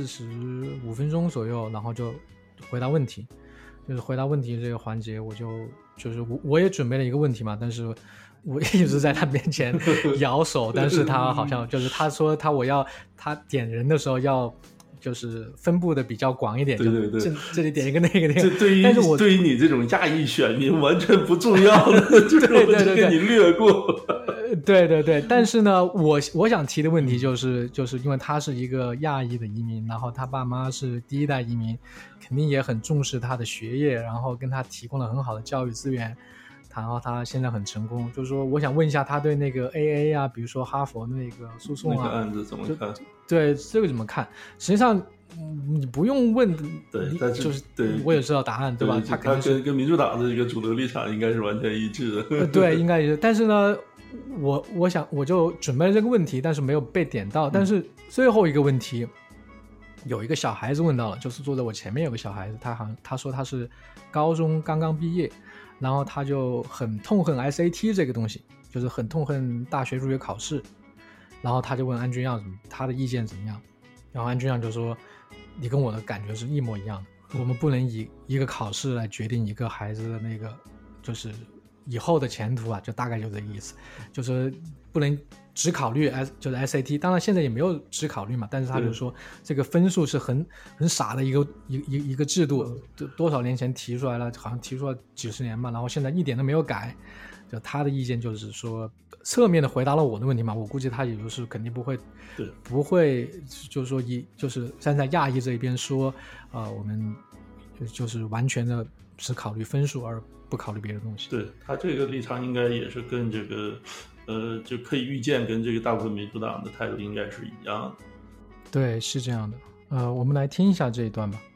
45分钟左右，然后就回答问题。就是回答问题这个环节，就是我也准备了一个问题嘛，但是我一直在他面前摇手，但是他好像就是他说他点人的时候要就是分布的比较广一点， 对， 这里点一个那个， 这对于你这种亚裔选民完全不重要的，就是我给你略过。 对，但是呢，我想提的问题就是因为他是一个亚裔的移民，然后他爸妈是第一代移民，肯定也很重视他的学业，然后跟他提供了很好的教育资源，然后他现在很成功。就是说我想问一下他对那个 AA 啊，比如说哈佛的那个诉讼啊， 那个案子怎么看？ 对，这个怎么看？实际上你不用问， 对，但是就是对我也知道答案，对吧？ 他跟民主党的这个主流立场应该是完全一致的。 对，应该是。但是呢，我就准备了这个问题，但是没有被点到。但是最后一个问题，有一个小孩子问到了，就是坐在我前面有个小孩子，他说他是高中刚刚毕业，然后他就很痛恨 SAT 这个东西，就是很痛恨大学入学考试。然后他就问安君样他的意见怎么样，然后安君样就说你跟我的感觉是一模一样的，我们不能以一个考试来决定一个孩子的那个就是以后的前途啊，就大概就这个意思，就是不能只考虑就是 SAT， 当然现在也没有只考虑嘛，但是他就说这个分数是很傻的一个制度，多少年前提出来了，好像提出了几十年嘛，然后现在一点都没有改。就他的意见就是说侧面的回答了我的问题嘛，我估计他也就是肯定不会就是说就是站在亚裔这一边说我们就是完全的只考虑分数而不考虑别的东西。 对，他这个立场应该也是跟这个就可以预见跟这个大部分民主党的态度应该是一样的。 对，是这样的。我们来听一下这一段吧。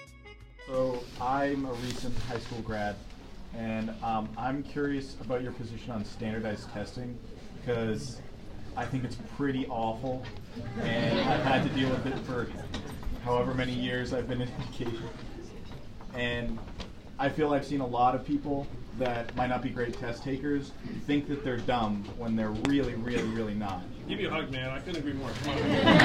So I'm a recent high school grad.And I'm curious about your position on standardized testing, because I think it's pretty awful, and I've had to deal with it for however many years I've been in education. And I feel I've seen a lot of people that might not be great test takers think that they're dumb when they're really, really, really not. Give me a hug, man. I couldn't agree more. Come on.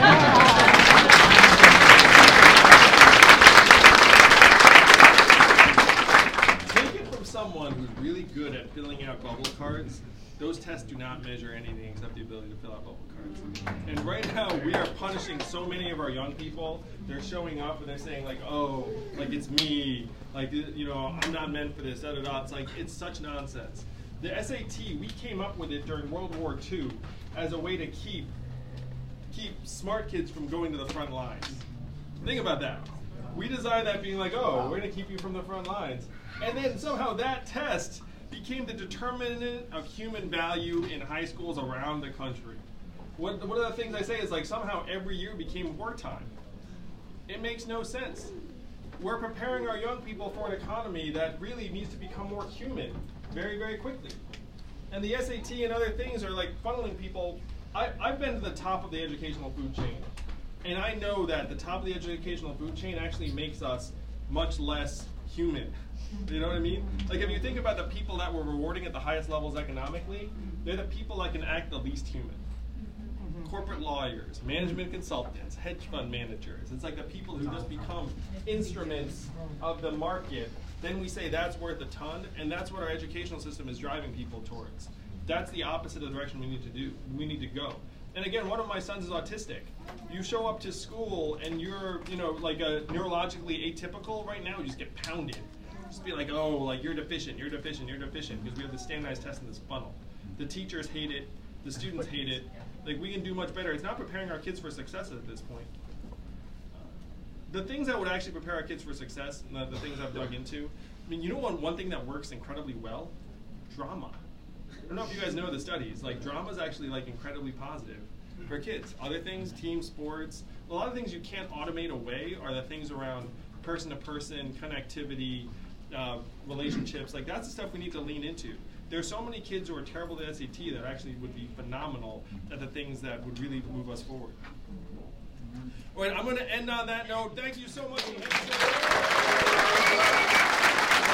Someone who's really good at filling out bubble cards, those tests do not measure anything except the ability to fill out bubble cards. And right now, we are punishing so many of our young people. They're showing up and they're saying like, oh, like it's me, like, you know, I'm not meant for this, da-da-da. It's like, it's such nonsense. The SAT, we came up with it during World War II as a way to keep smart kids from going to the front lines. Think about that. We designed that being like, oh, we're going to keep you from the front lines. And then somehow that test became the determinant of human value in high schools around the country. One of the things I say is like somehow every year became wartime. It makes no sense. We're preparing our young people for an economy that really needs to become more human very, very quickly. And the SAT and other things are like funneling people. I've been to the top of the educational food chain. And I know that the top of the educational food chain actually makes us much less human. You know what I mean? Like if you think about the people that we're rewarding at the highest levels economically, they're the people that can act the least human. Corporate lawyers, management consultants, hedge fund managers. It's like the people who just become instruments of the market. Then we say that's worth a ton, and that's what our educational system is driving people towards. That's the opposite of the direction we need to go. And again, one of my sons is autistic. You show up to school and you're, you know, like a neurologically atypical right now, you just get pounded. Just be like, oh, like you're deficient, because we have the standardized test in this funnel. The teachers hate it, the students hate it. Like we can do much better. It's not preparing our kids for success at this point. The things that would actually prepare our kids for success, and the things I've dug into, I mean, you know one thing that works incredibly well? Drama. I don't know if you guys know the studies. Like drama is actually like incredibly positive for kids. Other things, team sports, a lot of things you can't automate away are the things around person-to-person connectivity, relationships. Like that's the stuff we need to lean into. There's so many kids who are terrible at SAT that actually would be phenomenal at the things that would really move us forward. All right, I'm going to end on that note. Thank you so much.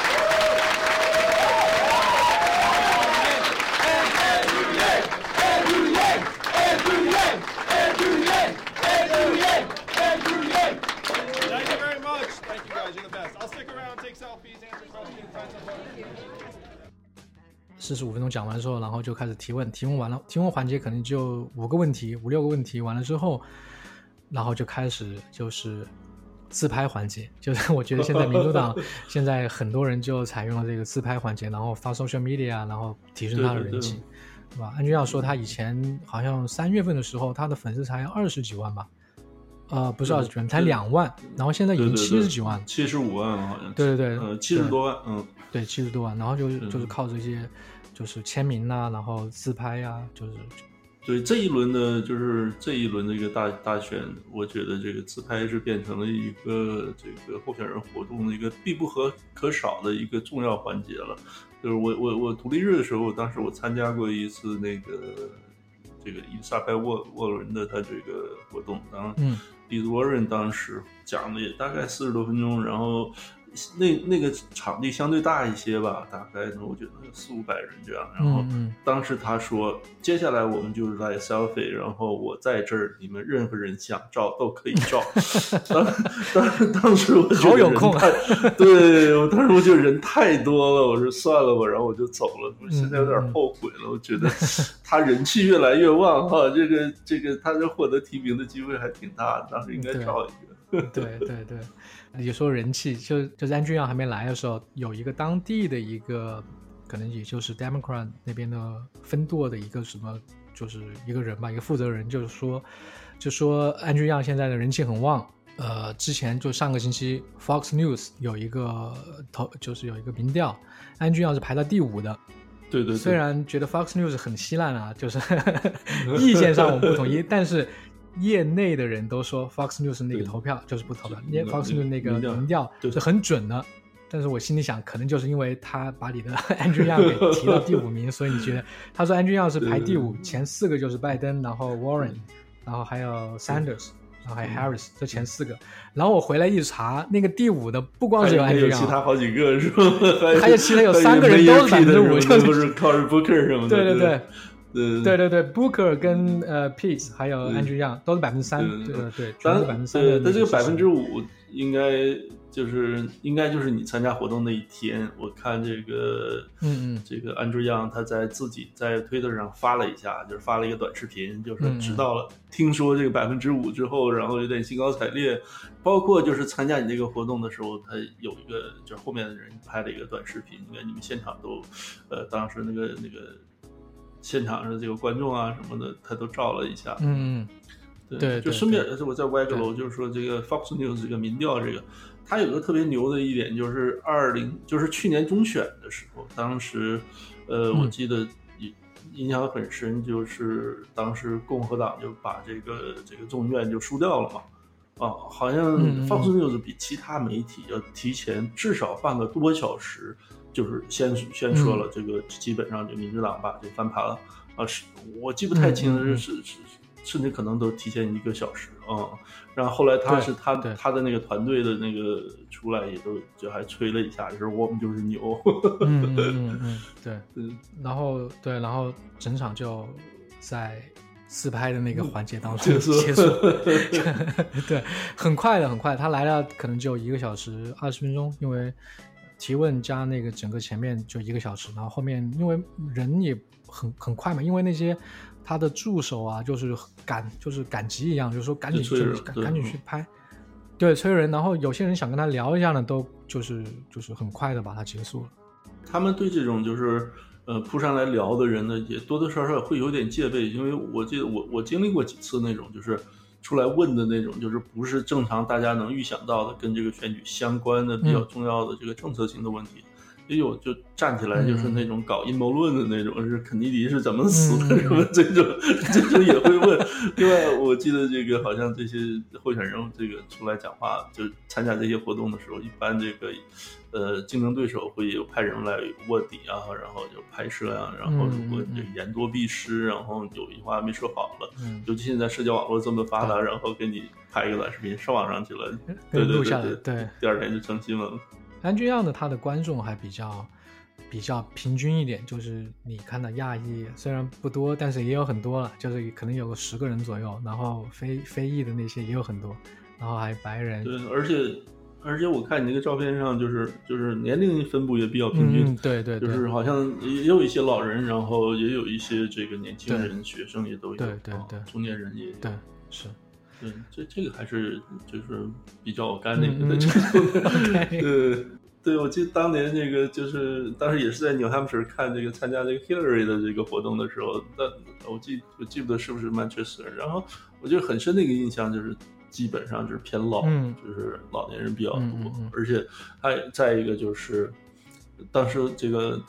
45分钟讲完之后，然后就开始提问，提问完了，提问环节可能就5个问题、5、6个问题完了之后，然后就开始就是自拍环节，就是我觉得现在民主党现在很多人就采用了这个自拍环节，然后发 social media， 然后提升他的人气，对吧？安君要说他以前好像3月份的时时候，他的粉丝才20几万吧。不是20几万，才2万，然后现在已经70几万了 ，75万了好像。 对对对 ，70多万， 对，70多万，然后就是靠这些，就是签名啊，然后自拍啊，就是。 对这一轮的，就是这一轮的一个大选，我觉得这个自拍是变成了一个这个候选人活动的一个必不可少的一个重要环节了。就是我独立日的时候，当时我参加过一次那个这个伊丽莎白沃伦的他这个活动，然后伊丽沃伦当时讲的也大概40多分钟，然后那个场地相对大一些吧，大概我觉得400-500人这样。然后当时他说，接下来我们就是来 selfie， 然后我在这儿，你们任何人想照都可以照。当时我觉得好有空啊！ 对，当时我觉得人太多了，我说算了吧，然后我就走了。我现在有点后悔了，我觉得他人气越来越旺哈，这个他这获得提名的机会还挺大的，当时应该照一个。 对对对，你说人气，就是安君阳还没来的时候，有一个当地的一个，可能也就是 Democrat 那边的分舵的一个什么，就是一个人吧，一个负责人，就说安君阳现在的人气很旺。之前就上个星期 Fox News 有一个就是有一个民调，安君阳是排到第5的。 对对对， 虽然觉得 Fox News 很稀烂啊，就是意见上我们不统一，但是业内的人都说 Fox News 那个投票就是不投票，Fox News 那个民调是很准的。但是我心里想，可能就是因为他把你的Andrew Yang 给提到第5名，所以你觉得他说 Andrew Yang 是排第5，前4个就是拜登，然后 Warren， 然后还有 Sanders， 然后还有 Harris， 这前4个。然后我回来一查，那个第5的不光是有 Andrew Yang， 其他好几个是吧？ 还有其他有3个人都是5%， 就是 Cory Booker 什么的。 对对对。对 Booker 跟Pete 还有 Andrew Yang 都是3%，对，全是3%的。 但这个5%应该就是你参加活动那一天，我看这个这个 Andrew Yang 他自己在 Twitter 上发了一下，就是发了一个短视频，就是知道了，听说这个5%之后，然后有点兴高采烈，包括就是参加你这个活动的时候，他有一个就是后面的人拍了一个短视频，应该你们现场都当时那个现场的这个观众啊什么的，他都照了一下。对，就顺便我再歪个楼，就是说这个 Fox News 这个民调，这个它有个特别牛的一点，就是就是去年中选的时候，当时我记得印象很深，就是当时共和党就把这个众议院就输掉了嘛。好像 Fox News 比其他媒体要提前至少半个多小时。就是先说了这个，基本上就民主党把这翻盘了是我记不太清了，甚至可能都提前1个小时然后后来他的那个团队的那个出来也都就还吹了一下，就是我们就是牛。 对，然后整场就在自拍的那个环节当中结束。对，很快的，他来了可能就1个小时20分钟，因为提问加那个整个前面就1个小时，然后后面因为人也很快嘛，因为那些他的助手啊，就是赶集一样，就是说赶紧去拍，对，催人，然后有些人想跟他聊一下呢，都就是很快的把它结束了。 他们对这种就是扑上来聊的人呢，也多多少少会有点戒备，因为我记得我经历过几次那种就是出来问的那种，就是不是正常大家能预想到的跟这个选举相关的比较重要的这个政策性的问题，也有就站起来就是那种搞阴谋论的那种，是肯尼迪是怎么死的什么这种也会问。另外我记得这个好像这些候选人这个出来讲话，就参加这些活动的时候，一般这个竞争对手会有派人来卧底啊，然后就拍摄啊，然后如果这言多必失，然后有一话没说好了，尤其现在社交网络这么发达，然后给你拍一个短视频上网上去了，对，第2天就成新闻了。 Andrew Yang 呢，他的观众还比较平均一点，就是你看到亚裔虽然不多，但是也有很多了，就是可能有个10个人左右，然后非裔的那些也有很多，然后还有白人。 对，而且我看你那个照片上，就是年龄分布也比较平均， 对， 就是好像也有一些老人，然后也有一些这个年轻人、学生也都有，对，中年人也有， 对，是。 对，这个还是就是比较干那个的程度。对，我记得当年那个就是当时也是在New Hampshire看这个参加这个 Hillary 的这个活动的时候，我记不得是不是 Manchester， 然后我觉得很深的一个印象就是基本上就是偏老，就是老年人比较多，而且还再一个就是当时我这个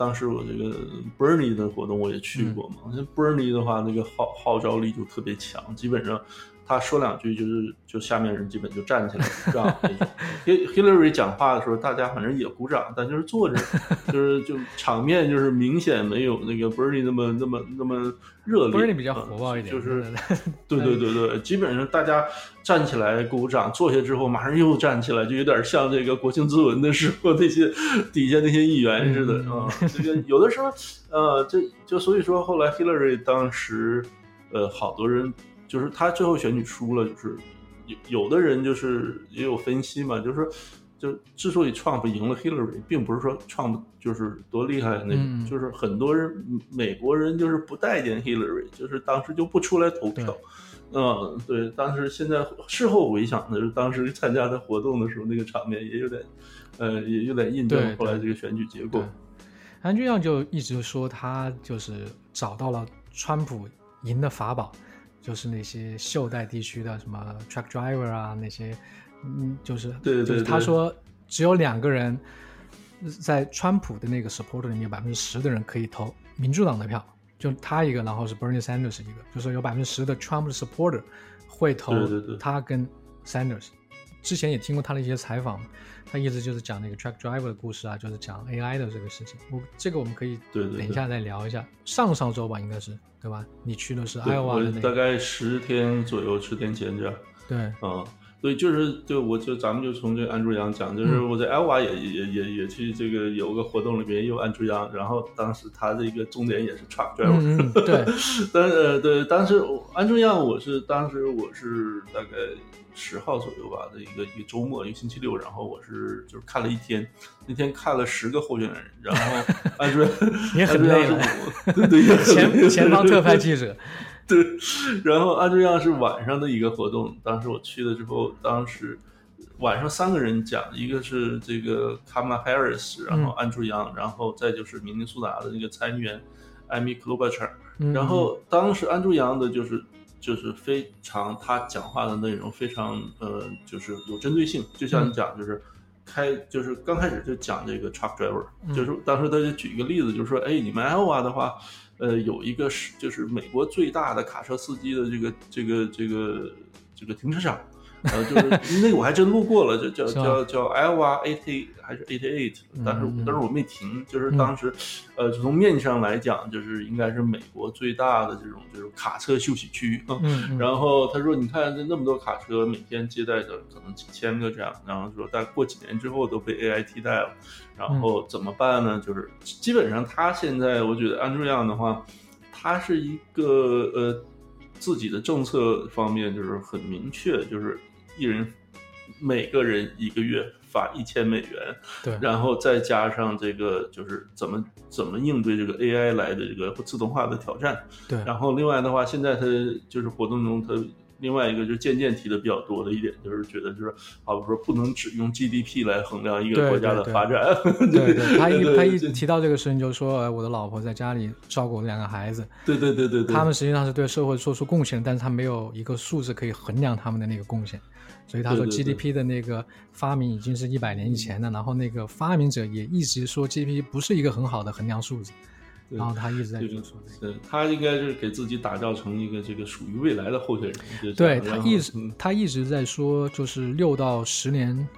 Bernie 的活动我也去过嘛，Bernie 的话那个号召力就特别强，基本上他说两句就下面人基本就站起来鼓掌那种。Hillary 讲话的时候，大家反正也鼓掌，但就是坐着，就场面就是明显没有那个 Bernie 那么热烈。 Bernie 比较火爆一点， 就是对，基本上大家站起来鼓掌，坐下之后马上又站起来，就有点像这个国庆咨文的时候那些底下那些议员似的啊。这个有的时候就所以说后来 Hillary 当时好多人。就是他最后选举输了，就是有的人就是也有分析嘛，就是说，就之所以 Trump 赢了 Hillary， 并不是说 Trump 就是多厉害那种，就是很多人美国人就是不待见 Hillary， 就是当时就不出来投票。对，当时现在事后回想的，就是当时参加的活动的时候，那个场面也有点印证后来这个选举结果。 安居样就一直说他就是找到了川普赢的法宝。就是那些袖带地区的什么 truck driver 啊，那些，就是就是他说只有2个人在川普的那个 supporter 里面有10%的人可以投民主党的票，就他一个，然后是 Bernie Sanders 一个，就是有10%的 Trump 的 supporter 会投他跟 Sanders。之前也听过他的一些采访，他一直就是讲那个 truck driver 的故事啊，就是讲 AI 的这个事情。这个我们可以等一下再聊一下。上周吧，应该是对吧？你去的是 Iowa 的那个， 大概10天左右，10天前这样。 对， 所以咱们就从这个安珠阳讲，就是我在 Iowa 也去这个有个活动里面也有安珠阳，然后当时他这个重点也是 truck driver。 对， 对，当时安珠阳当时我是大概10号左右吧的一个周末，一个星期六，然后我就是看了一天，那天看了10个候选人，然后安珠也很累了， 对， 前方特派记者。 对，然后安珠样是晚上的一个活动，当时我去了之后，当时晚上3个人讲，一个是这个 Kamala Harris， 然后安珠样，然后再就是明尼苏达的那个参议员艾米克罗巴查，然后当时安珠样的就是非常他讲话的内容非常就是有针对性，就像你讲就是刚开始就讲这个 truck driver， 就是当时他就举一个例子，就是说你们 Iowa 的话。有一个就是美国最大的卡车司机的这个停车场，就是那个我还真路过了，就叫 Iowa 88还是88，但是我没停，就是当时从面上来讲，就是应该是美国最大的这种卡车休息区。然后他说，你看那么多卡车，每天接待的可能几千个这样，然后说但过几年之后都被 AI 替代了。然后怎么办呢？就是基本上他现在我觉得安珠样的话，他是一个自己的政策方面就是很明确，就是每个人1个月发$1000， 对， 然后再加上这个就是怎么应对这个 AI 来的这个自动化的挑战， 对。 然后另外的话，现在他就是活动中他。另外一个就是渐渐提的比较多的一点，就是觉得就是好比说不能只用 GDP 来衡量一个国家的发展。 对，他一直提到这个事情，就说我的老婆在家里照顾我的2个孩子。 对， 他们实际上是对社会做出贡献，但是他没有一个数字可以衡量他们的那个贡献。所以他说 GDP 的那个发明已经是100年以前的，然后那个发明者也一直说 GDP 不是一个很好的衡量数字。然后他一直在说这个，他应该是给自己打造成一个这个属于未来的候选人。 对，他一直在说，就是6到10年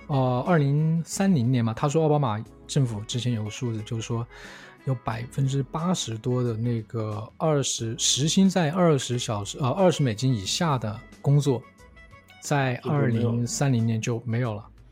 ，2030年嘛。他说奥巴马政府之前有个数字，就是说有80%多的那个时薪在$20美以下的工作，在2030年就没有了。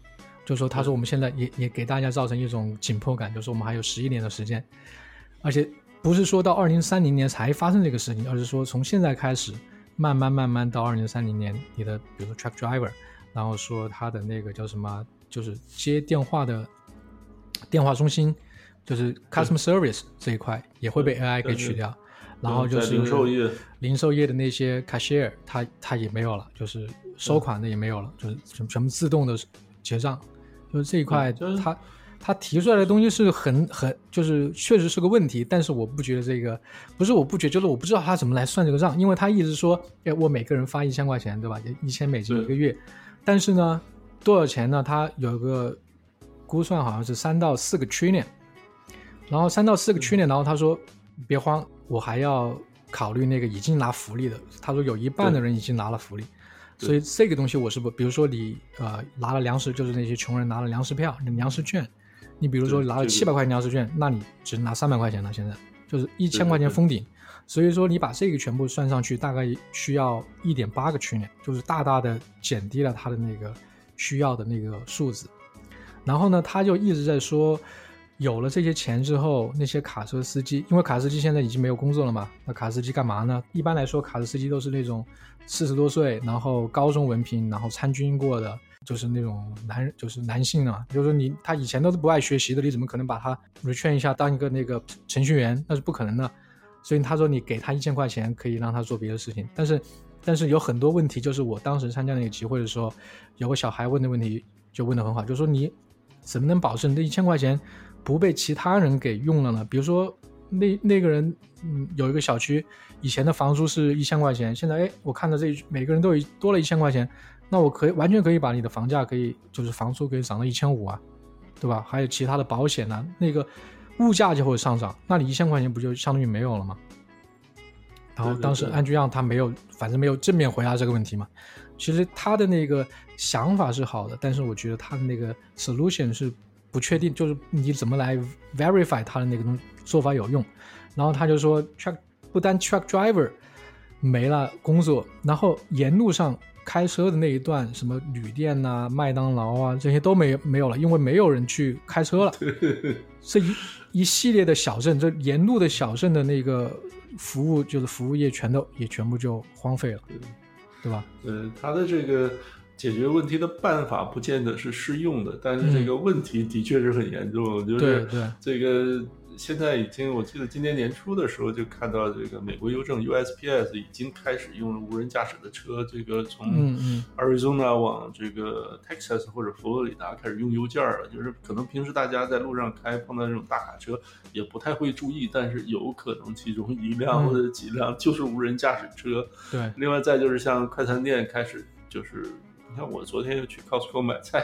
就是说他说我们现在也给大家造成一种紧迫感，就是说我们还有11年的时间，而且不是说到2030年才发生这个事情，而是说从现在开始慢慢到2030年，你的比如说 truck driver， 然后说他的那个叫什么，就是接电话的电话中心，就是 customer service 这一块也会被 AI 给取掉，然后就是零售业的那些 cashier 它也没有了，就是收款的也没有了，就是全部自动的结账，就是这一块他提出来的东西是很就是确实是个问题，但是我不觉得这个不是我不觉得，就是我不知道他怎么来算这个账，因为他一直说我每个人发1000块钱，对吧，1000美金一个月，但是呢多少钱呢，他有个估算好像是3到4个 trillion， 然后3到4个 trillion， 然后他说别慌，我还要考虑那个已经拿福利的，他说有一半的人已经拿了福利，所以这个东西我是不，比如说你拿了粮食，就是那些穷人拿了粮食票、粮食券，你比如说拿了700块钱粮食券，那你只拿300块钱了，现在就是1000块钱封顶，所以说你把这个全部算上去，大概需要1.8个trillion，就是大大的减低了他的那个需要的那个数字。然后呢，他就一直在说，有了这些钱之后，那些卡车司机，因为卡车司机现在已经没有工作了嘛，那卡车司机干嘛呢？一般来说，卡车司机都是那种40多岁，然后高中文凭，然后参军过的，就是那种就是男性啊，就是说他以前都是不爱学习的，你怎么可能把他 retrain 一下当一个那个程序员？那是不可能的。所以他说你给他1000块钱可以让他做别的事情，但是有很多问题，就是我当时参加那个集会的时候，有个小孩问的问题就问得很好，就是说你怎么能保证这1000块钱不被其他人给用了呢？比如说那个人有一个小区以前的房租是1000块钱，现在我看到每个人都多了1000块钱，那我完全可以把你的房价就是房租可以涨到1500啊，对吧？还有其他的保险啊，那个物价就会上涨，那你1000块钱不就相当于没有了吗？然后当时安居让他反正没有正面回答这个问题嘛。其实他的那个想法是好的，但是我觉得他的那个 solution 是不确定，就是你怎么来 verify 他的那个做法有用。然后他就说不单 truck driver 没了工作，然后沿路上开车的那一段，什么旅店啊、麦当劳啊，这些都没有了，因为没有人去开车了。这一系列的小镇，这沿路的小镇的那个服务业全部就荒废了，对吧？ 他的这个解决问题的办法不见得是适用的，但是这个问题的确是很严重。就是这个现在已经，我记得今年年初的时候就看到这个美国邮政 USPS 已经开始用无人驾驶的车，这个从 Arizona 往这个 Texas 或者佛罗里达开始用邮件了。就是可能平时大家在路上碰到这种大卡车也不太会注意，但是有可能其中一辆或者几辆就是无人驾驶车。 对， 另外再就是像快餐店开始就是你看我昨天又去 Costco 买菜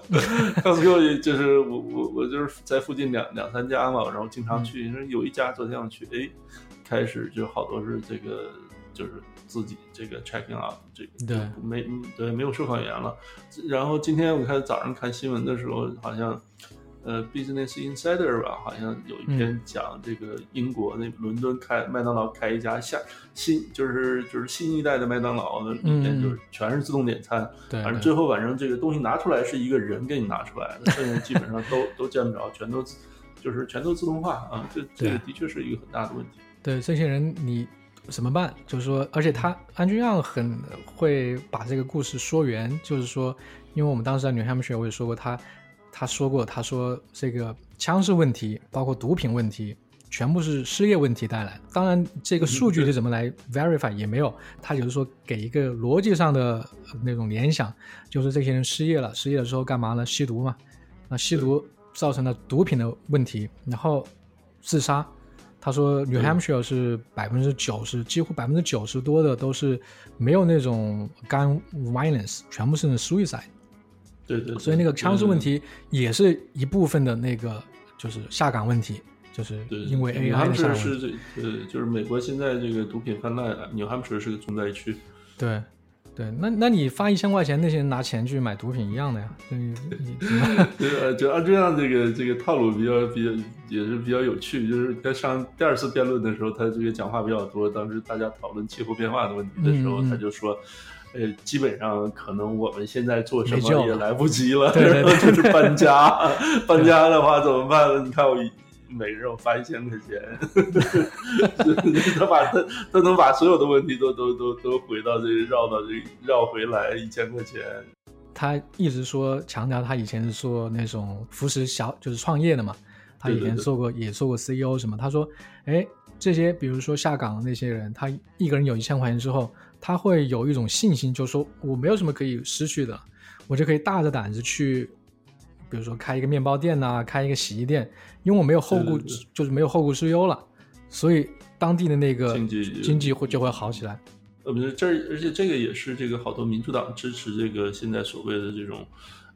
Costco 就是我就是在附近两三家嘛，然后经常去，有一家昨天我去，开始就好多是这个就是自己这个 checking out 这个没有售货员了。然后今天我早上看新闻的时候，好像Business Insider 吧，好像有一篇讲这个英国那伦敦麦当劳开一家就是新一代的麦当劳的，里面就是全是自动点餐，反正最后反正这个东西拿出来是一个人给你拿出来的，剩下基本上都见不着，全都自动化啊，这个的确是一个很大的问题。 对，这些人你怎么办？就是说，而且安居让很会把这个故事说圆，就是说，因为我们当时在 New Hampshire 我也说过他说这个枪支问题包括毒品问题全部是失业问题带来的，当然这个数据是怎么来 verify 也没有，他就是说给一个逻辑上的那种联想，就是这些人失业了之后干嘛呢？吸毒嘛，那吸毒造成了毒品的问题，然后自杀。他说 New Hampshire 是90%，几乎90%多的都是没有那种 gun violence， 全部是 suicide。 对， 所以那个枪支问题也是一部分的那个就是下岗问题，就是因为 AI 的下岗问题。 就是美国现在这个毒品泛滥，New Hampshire 是个重灾区。 对， 对，那你发1000块钱，那些人拿钱去买毒品一样的呀。 对，就按这样这个套路比较也是比较有趣。就是在上第2次辩论的时候，他这个讲话比较多。当时大家讨论气候变化的问题的时候，他就说。基本上可能我们现在做什么也来不及了，然后就是搬家，搬家的话怎么办呢？你看我每个人我发1000块钱，他能把所有的问题都回到绕回来1000块钱。 他一直强调他以前是做那种扶持就是创业的嘛，他以前也做过 CEO 什么。他说，这些比如说下岗的那些人，他一个人有1000块钱之后。他会有一种信心，就是说我没有什么可以失去的，我就可以大着胆子去，比如说开一个面包店啊，开一个洗衣店，因为我没有后顾，就是没有后顾之忧了，所以当地的那个经济就会好起来。 不是而且这个也是这个好多民主党支持这个现在所谓的这种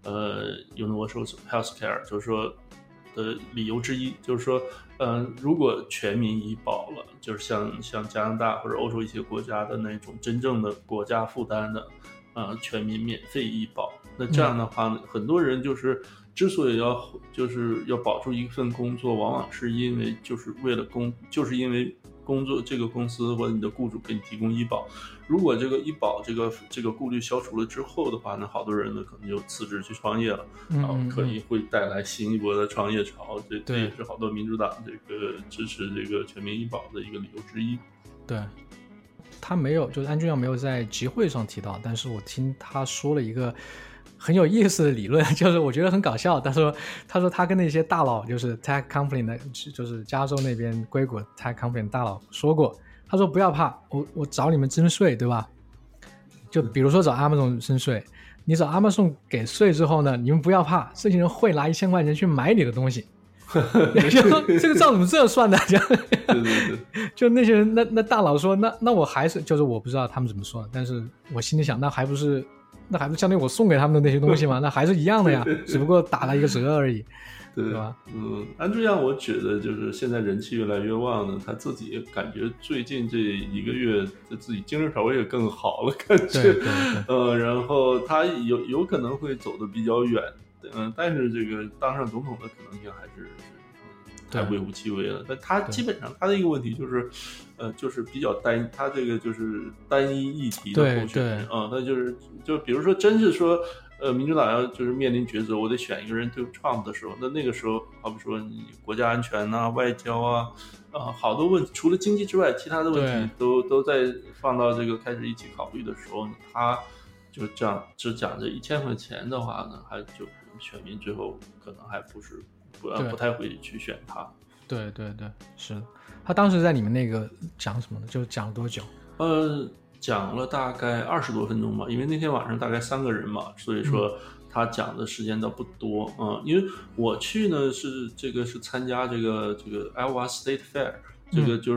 universal healthcare， 就是说的理由之一，就是说如果全民医保了，就是像加拿大或者欧洲一些国家的那种真正的国家负担的全民免费医保，那这样的话很多人就是之所以要保住一份工作，往往是因为就是因为工作这个公司或者你的雇主给你提供医保。如果这个医保这个顾虑消除了之后的话呢，好多人呢可能就辞职去创业了，然后可能会带来新一波的创业潮。这也是好多民主党这个支持这个全民医保的一个理由之一。 对，他没有，就是安俊耀没有在集会上提到，但是我听他说了一个很有意思的理论，就是我觉得很搞笑。他说他跟那些大佬，就是 tech company 的，就是加州那边硅谷 tech company 大佬说过，他说不要怕，我找你们征税，对吧？就比如说找 Amazon 征税，你找 Amazon 给税之后呢，你们不要怕，这些人会拿1000块钱去买你的东西。这个账怎么这样算的？ 对， 就那些人，那大佬说，那我还是就是我不知道他们怎么说的，但是我心里想，那还不是相当于我送给他们的那些东西吗？那还是一样的呀，只不过打了一个折而已，对吧？ 安志阳，我觉得就是现在人气越来越旺呢，他自己感觉最近这1个月自己精神稍微也更好了，感觉， 对， 然后他有可能会走得比较远。但是这个当上总统的可能性还是太微乎其微了。但他基本上他的一个问题就是，就是比较他这个就是单一议题的候选人啊，他就比如说真是说，民主党要就是面临抉择，我得选一个人对 Trump 的时候，那个时候好比说你国家安全啊、外交啊，好多问题，除了经济之外，其他的问题都在放到这个开始一起考虑的时候，他就这样只讲这1000块钱的话呢，还就。选民最后可能还不太会去选他。 对，是。他当时在你们那个讲什么呢？就讲了多久？ 讲了大概20多分钟吧，因为那天晚上大概3个人嘛，所以说他讲的时间倒不多因为我去呢是参加这个 Iowa State Fair， 这个就是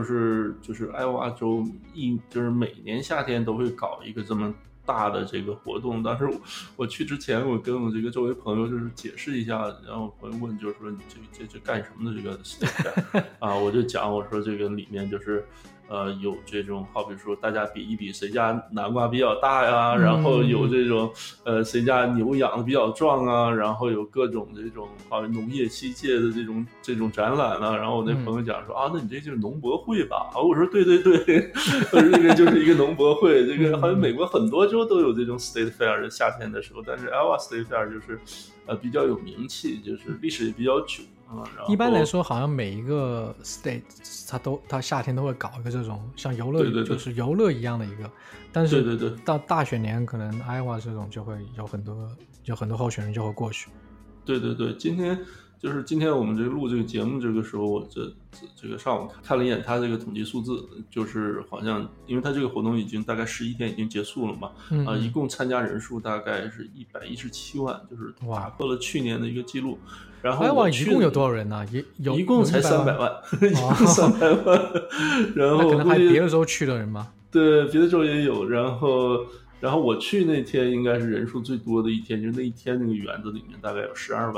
Iowa 州就是每年夏天都会搞一个这么大的这个活动。当时我去之前，我跟我这个周围朋友就是解释一下，然后朋友问就是说你这干什么的这个 state 啊，我就讲我说这个里面就是有这种好比说大家比一比谁家南瓜比较大呀，然后有这种谁家牛养的比较壮啊，然后有各种这种农业机械的这种展览啊，然后我那朋友讲说那你这就是农博会吧？我说对，这个就是一个农博会，这个好像美国很多州都有这种 State Fair 的夏天的时候，但是 Iowa State Fair 就是比较有名气，就是历史也比较久。 一般来说，好像每一个 state 它夏天都会搞一个这种像游乐，就是游乐一样的一个。但是到大选年，可能 Iowa 这种就会有很多候选人就会过去。 对，今天我们录这个节目这个时候，我这个上午看了一眼他这个统计数字，就是好像因为他这个活动已经大概11天已经结束了嘛，一共参加人数大概是117万，就是打破了去年的一个记录。然后我一共有多少人呢？ 一共才300万，一共300万。然后可能还别的州去的人吗？ 对，别的州也有。然后我去那天应该是人数最多的一天，就是那一天那个园子里面大概有12万人。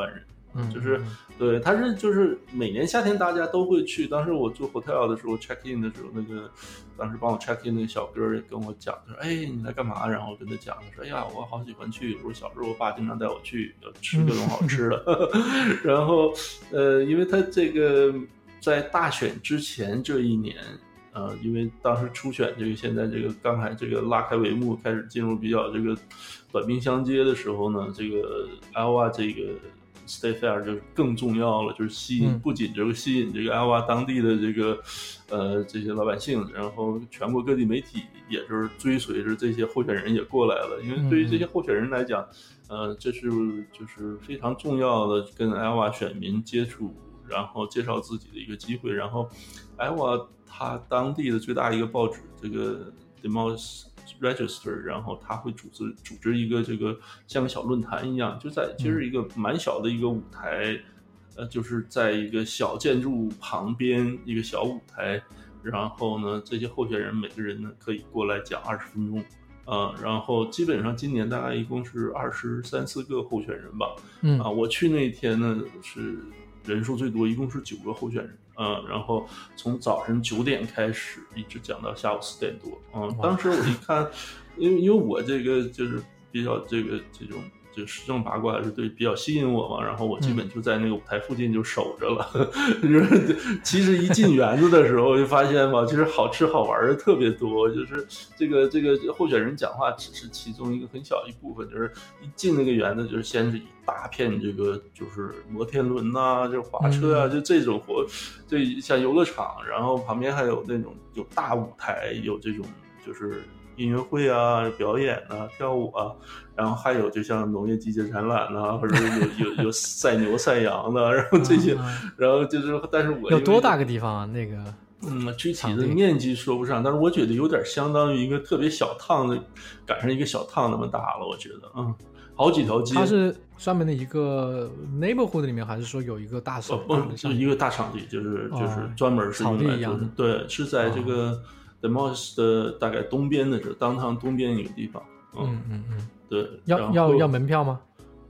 就是对，它是就是每年夏天大家都会去。当时我住 hotel 的时候 check in 的时候，那个当时帮我 check in 那个小哥也跟我讲，他说：“哎，你来干嘛？”然后我跟他讲，他说：“哎呀，我好喜欢去。我小时候我爸经常带我去，吃各种好吃的。”然后因为他这个在大选之前这一年。因为当时初选这个现在这个刚才这个拉开帷幕，开始进入比较这个短兵相接的时候呢，这个 Iowa 这个 State Fair 就更重要了，就是吸引不仅这个吸引这个 Iowa 当地的这个这些老百姓，然后全国各地媒体也就是追随着这些候选人也过来了，因为对于这些候选人来讲，这是就是非常重要的跟 Iowa 选民接触，然后介绍自己的一个机会，然后 Iowa 他当地的最大一个报纸这个 Des Moines Register， 然后他会组织一个这个像个小论坛一样，就在其实一个蛮小的一个舞台，就是在一个小建筑旁边一个小舞台，然后呢这些候选人每个人呢可以过来讲20分钟。然后基本上今年大概一共是23、24个候选人吧。我去那一天呢是人数最多，一共是9个候选人。然后从早晨9点开始，一直讲到下午4点多。当时我一看，因为我这个就是比较这种就时政八卦还是对比较吸引我嘛，然后我基本就在那个舞台附近就守着了。其实一进园子的时候就发现嘛，其实好吃好玩的特别多，就是这个候选人讲话只是其中一个很小一部分，就是一进那个园子就是先是一大片这个就是摩天轮啊，就滑车啊，就这种这像游乐场，然后旁边还有那种有大舞台，有这种就是音乐会啊、表演啊、跳舞啊，然后还有就像农业季节展览啊，或者有赛牛赛羊的，然后这些，然后就是，但是我有多大个地方啊？那个具体的面积说不上，但是我觉得有点相当于一个特别小趟的，赶上一个小趟那么大了，我觉得，好几条街。 它是专门的一个 neighborhood 里面，还是说有一个大场地？ 就一个大场地，就是专门是用来做的，对，是在这个。Des Moines 的大概东边的这downtown东边一个地方，对， 要门票吗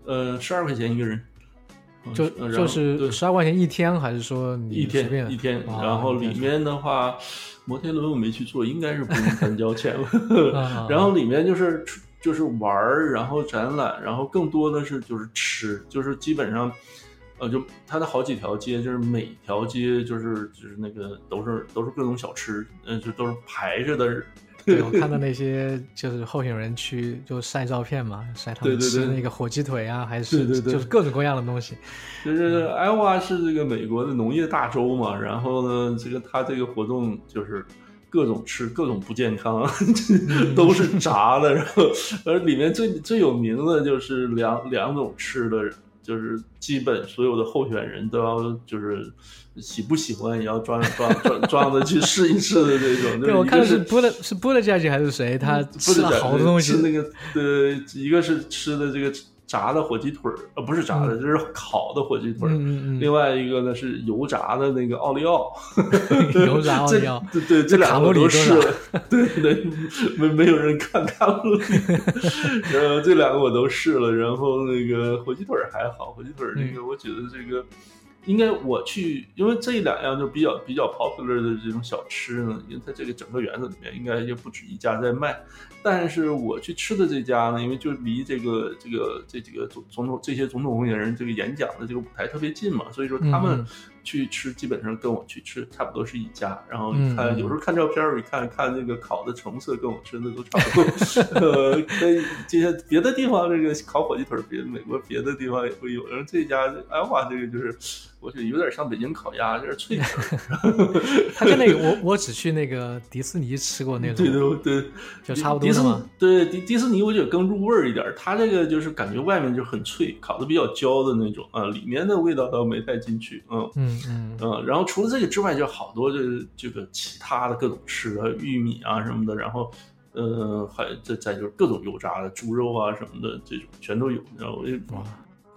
？12块钱一个人， 就是12块钱一天，还是说你一天？然后里面的话，摩天轮我没去坐，应该是不用单交钱了。然后里面就是玩，然后展览，然后更多的是就是吃，就是基本上。就它的好几条街，就是每条街就是那个都是各种小吃，就都是排着的。 对，我看到那些就是候选人去就晒照片嘛，晒他们吃那个火鸡腿啊，还是就是各种各样的东西。 就是Iowa是这个美国的农业大州嘛，然后呢，它这个活动就是各种吃，各种不健康，都是炸的。然后里面最有名的就是两种吃的。就是基本所有的候选人都要就是喜不喜欢也要装的去试一试的这种。 对，我看的是Buttigieg还是谁，他吃了好多东西。 是那个一个是吃的这个炸的火鸡腿，不是炸的，就是烤的火鸡腿。另外一个呢是油炸的那个奥利奥。 油炸奥利奥。 对，这两个都试了。对，没有人看卡路里。然后这两个我都试了，然后那个火鸡腿还好，火鸡腿那个我觉得这个。应该我去，因为这两样就比较 popular 的这种小吃呢，因为它这个整个园子里面应该也不止一家在卖，但是我去吃的这家呢，因为就离这几个这些总统候选人这个演讲的这个舞台特别近嘛，所以说他们去吃基本上跟我去吃差不多是一家，然后你看有时候看照片我一看这个烤的成色跟我吃的都差不多。跟这些别的地方这个烤火鸡腿美国别的地方也会有，然后这家Iowa这个就是我觉得有点像北京烤鸭，有点脆皮。 他跟那个我只去那个迪士尼吃过那种， 对， 就差不多是吗？ 对，迪士尼我觉得更入味一点，它这个就是感觉外面就很脆，烤的比较焦的那种啊，里面的味道倒没太进去。然后除了这个之外，就好多这个其他的各种吃的玉米啊什么的，然后还再就是各种油炸的猪肉啊什么的，这种全都有。然后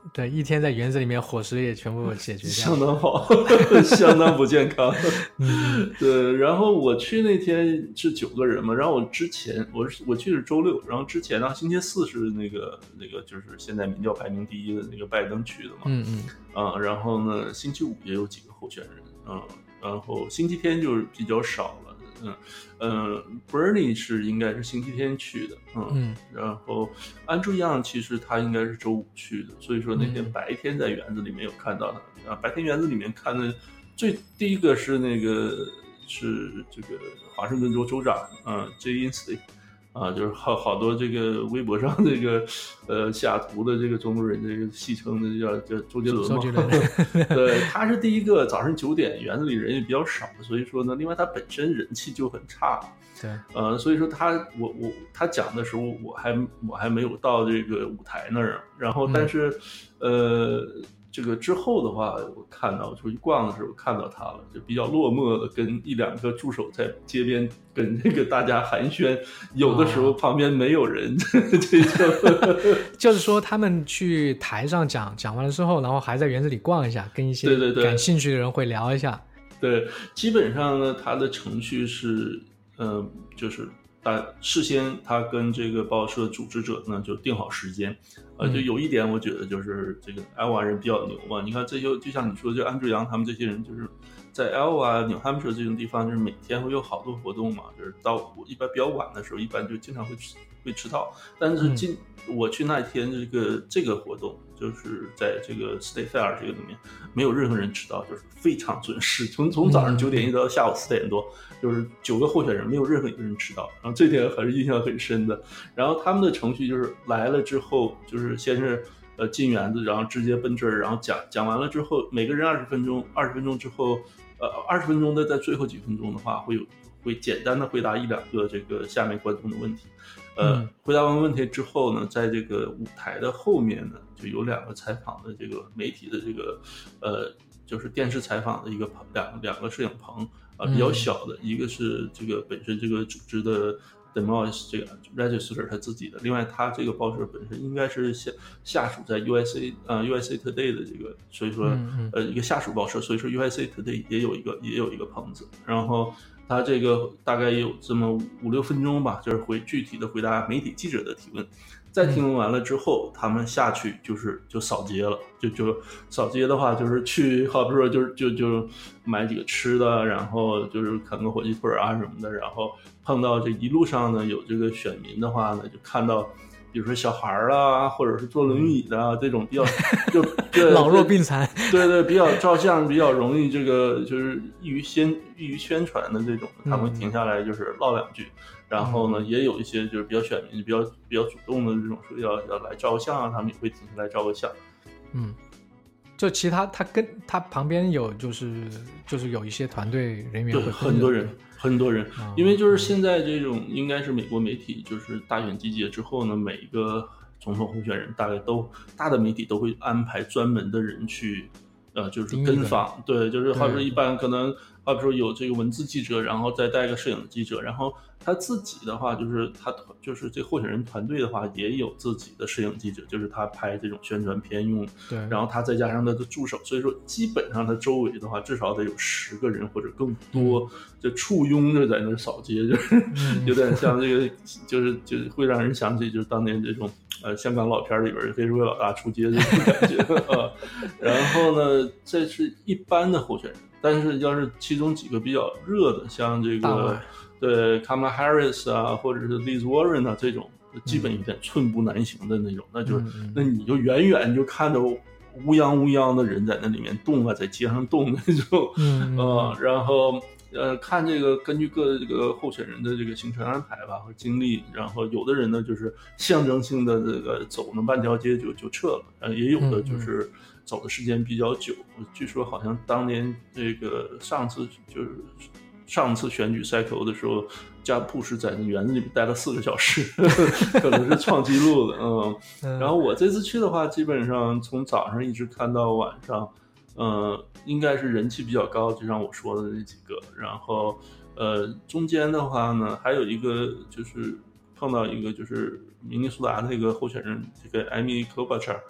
对，一天在园子里面伙食也全部解决掉， 相当好，相当不健康。对，然后我去那天是9个人嘛，然后我之前我去是周6，然后之前呢星期4是那个就是现在民调排名第1的那个拜登去的嘛，然后呢星期5也有几个候选人，然后星期天就是比较少了。Bernie 是应该是星期天去的，然后 Andrew Yang 其实他应该是周5去的，所以说那天白天在园子里没有看到他，白天园子里面看的第一个是是这个华盛顿州州长Jay Inslee。就是好多这个微博上这个下图的这个中国人这个戏称的叫周杰伦嘛，对，他是第一个，早上9点园子里人也比较少，所以说呢，另外他本身人气就很差， 对， 所以说他讲的时候我还没有到这个舞台那儿，然后但是这个之后的话，我看到出去逛的时候看到他了，就比较落寞的跟1-2个助手在街边跟这个大家寒暄，有的时候旁边没有人， 就是说他们去台上讲完了之后，然后还在园子里逛一下，跟一些感兴趣的人会聊一下。 对，基本上呢，他的程序是就是事先他跟这个报社组织者呢就定好时间，就有一点我觉得就是这个 Iowa 人比较牛嘛，你看这就像你说，就安志阳他们这些人就是在 Iowa、New Hampshire 这种地方，就是每天会有好多活动嘛，就是到一般比较晚的时候，一般就经常会迟到，但是我去那天这个活动就是在这个 State Fair 这个里面没有任何人迟到，就是非常准时，从早上9点一直到下午4点多，就是9个候选人没有任何一个人迟到，然后这点还是印象很深的。然后他们的程序就是来了之后，就是先是进园子，然后直接奔这儿，然后讲完了之后，每个人20分钟，20分钟之后，20分钟的在最后几分钟的话，会简单的回答1-2个这个下面观众的问题。回答完问题之后呢，在这个舞台的后面呢，就有2个采访的这个媒体的这个就是电视采访的一个两个摄影棚比较小的，一个是这个本身这个组织的 Des Moines 这个 Register 他自己的，另外他这个报社本身应该是下属在 USA Today 的这个，所以说一个下属报社，所以说 USA Today 也有一个棚子，然后他这个大概有这么5-6分钟吧，就是具体的回答媒体记者的提问。在提问完了之后，他们下去就扫街了，就扫街的话，就是去好比说就买几个吃的，然后就是啃个火鸡腿啊什么的，然后碰到这一路上呢有这个选民的话呢，就看到比如说小孩啊，或者是坐轮椅的啊，这种比较老弱病残， 对，比较照相比较容易这个就是易于宣传的这种，他们停下来就是唠2句。然后呢，也有一些就是比较选民比较主动的这种说要来照个相啊，他们也会停下来照个相。 就其他他跟他旁边有就是有一些团队人员会很多人，因为就是现在这种应该是美国媒体就是大选集结之后呢，每一个总统候选人大概都大的媒体都会安排专门的人去就是跟访，对，就是好比说一般可能好比说有这个文字记者，然后再带个摄影记者，然后他自己的话就是他就是这候选人团队的话也有自己的摄影记者，就是他拍这种宣传片用， 对， 然后他再加上他的助手，所以说基本上他周围的话至少得有10个人或者更多，就簇拥着在那扫街，就是有点像这个就是会让人想起就是当年这种香港老片里边黑社会老大出街这种感觉然后呢这是一般的候选人，但是要是其中几个比较热的，像这个对 Kamala Harris 啊，或者是 Liz Warren 啊这种，基本有点寸步难行的那种，那就是那你就远远就看着乌泱的人在那里面动啊，在街上动那种，然后看这个根据这个候选人的这个行程安排吧和经历，然后有的人呢就是象征性的这个走了半条街就撤了，也有的就是走的时间比较久，据说好像当年这个上次选举赛口的时候，加布什在那园子里面待了4个小时，可能是创纪录的。然后我这次去的话，基本上从早上一直看到晚上，应该是人气比较高，就像我说的那几个。然后中间的话呢，还有一个就是碰到一个就是明尼苏达那个候选人，这个Amy Klobuchar。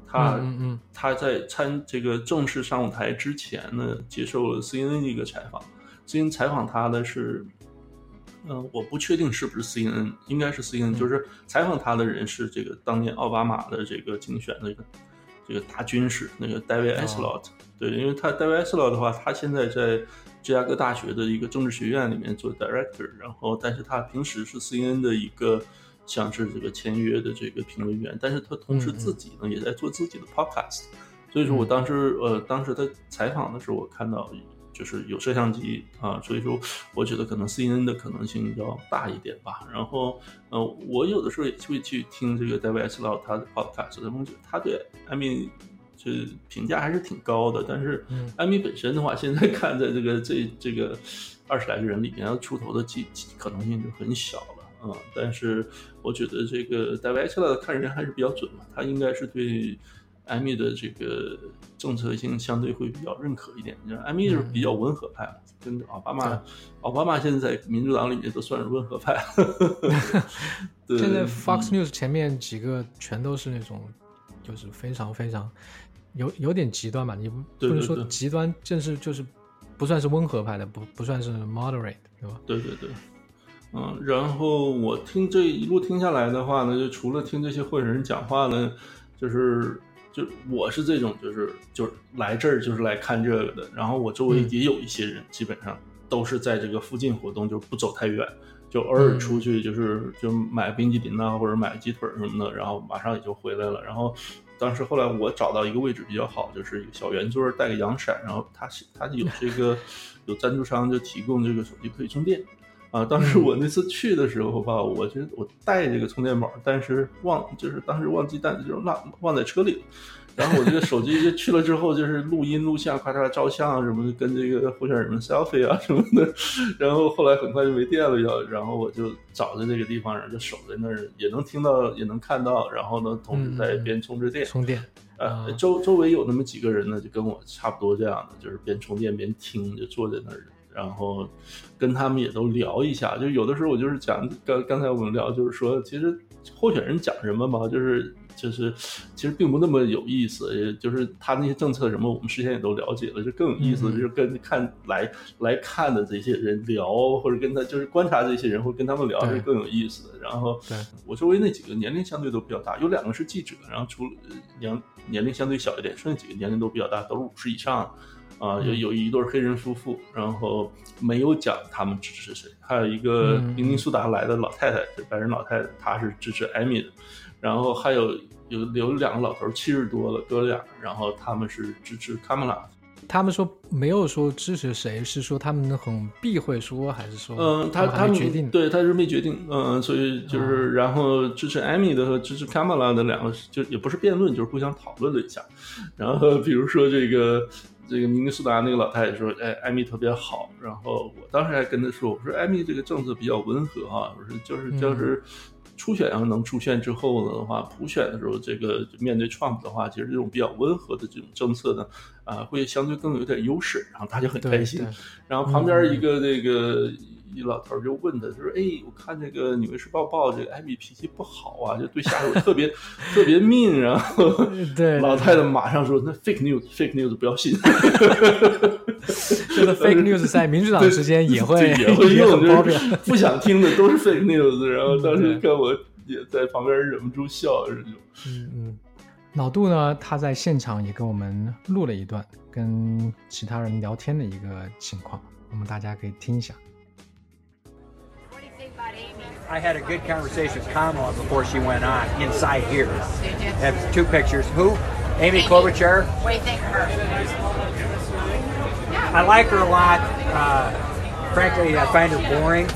他在这个正式上舞台之前呢，接受了 CNN 一个采访。CNN 采访他的是，我不确定是不是 CNN， 应该是 CNN，就是采访他的人是这个当年奥巴马的这个竞选的这个大军师那个 David Axelrod。对，因为他 David Axelrod 的话，他现在在芝加哥大学的一个政治学院里面做 director， 然后但是他平时是 CNN 的一个像是这个签约的这个评论员，但是他同时自己呢也在做自己的 podcast。所以说我当时他采访的时候，我看到就是有摄像机啊，所以说我觉得可能 CNN 的可能性要大一点吧。然后我有的时候也会去听这个 David Axelrod 他的 podcast， 他对艾米这评价还是挺高的。但是艾米本身的话，现在看在这个20来个人里面出头的可能性就很小了。但是我觉得这个 David Axelrod 看人还是比较准嘛，他应该是对艾米的这个政策性相对会比较认可一点。艾米就是比较温和派，跟奥巴马现在在民主党里面都算是温和派。 现在 Fox News 前面几个全都是那种就是非常非常有点极端嘛，你不能说极端，就是不算是温和派的，不算是 moderate， 对吧？ 对。然后我这一路听下来的话呢，就除了听这些候选人讲话呢，就我是这种就是来这儿就是来看这个的。然后我周围也有一些人，基本上都是在这个附近活动，就不走太远，就偶尔出去就买冰淇淋啊，或者买鸡腿什么的，然后马上也就回来了。然后当时后来我找到一个位置比较好，就是一个小圆桌带个阳伞，然后它有这个有赞助商就提供这个手机可以充电。当时我那次去的时候吧，我觉得我带这个充电宝，但是当时忘记带，就是忘在车里了。然后我这个手机就去了之后，就是录音录像，咔嚓照相什么的，跟这个候选人们 selfie 啊什么的。然后后来很快就没电了，然后我就找在这个地方，然后就守在那儿，也能听到，也能看到，然后呢，同时在边充着电。 充电。 周围有那么几个人呢，就跟我差不多这样的，就是边充电边听，就坐在那儿。然后跟他们也都聊一下，就有的时候我就是讲刚才我们聊，就是说其实候选人讲什么嘛，就是其实并不那么有意思，也就是他那些政策什么我们事先也都了解了，就更有意思的就是跟来看的这些人聊，或者跟他就是观察这些人或者跟他们聊是更有意思的。然后我周围那几个年龄相对都比较大，有2个是记者，然后除了年龄相对小一点，剩下几个年龄都比较大，都是50以上。有一对黑人夫妇，然后没有讲他们支持谁，还有一个明尼苏达来的老太太，白人老太太，她是支持艾米的，然后还有2个老头70多了，哥俩，然后他们是支持卡马拉。 他们说没有说支持谁，是说他们很避讳说，还是说他没决定？ 对，他是没决定，所以就是然后支持艾米的和支持卡马拉的2个就也不是辩论，就是互相讨论了一下。然后比如说这个明尼苏达那个老太太说，艾米特别好，然后我当时还跟她说，我说艾米这个政策比较温和啊，我说就是初选要能出现之后的话，普选的时候这个面对 Trump 的话，其实这种比较温和的这种政策呢，会相对更有点优势，然后他就很开心。然后旁边一个一老头就问他，说：“我看这个《纽约时报》报这个艾米脾气不好啊，就对下属特别特别命。”然后对老太太马上说：“那 fake news 不要信。” 这个 fake news 在民主党之间也会用，就是不想听的都是 fake news。然后当时看我也在旁边忍不住笑，这种。 老杜呢，他在现场也跟我们录了一段跟其他人聊天的一个情况，我们大家可以听一下。 I had a good conversation with Kamala before she went on inside here. I have 2 pictures. Who? Amy Klobuchar. What do you think of her? I like her a lot. Frankly, I find her boring.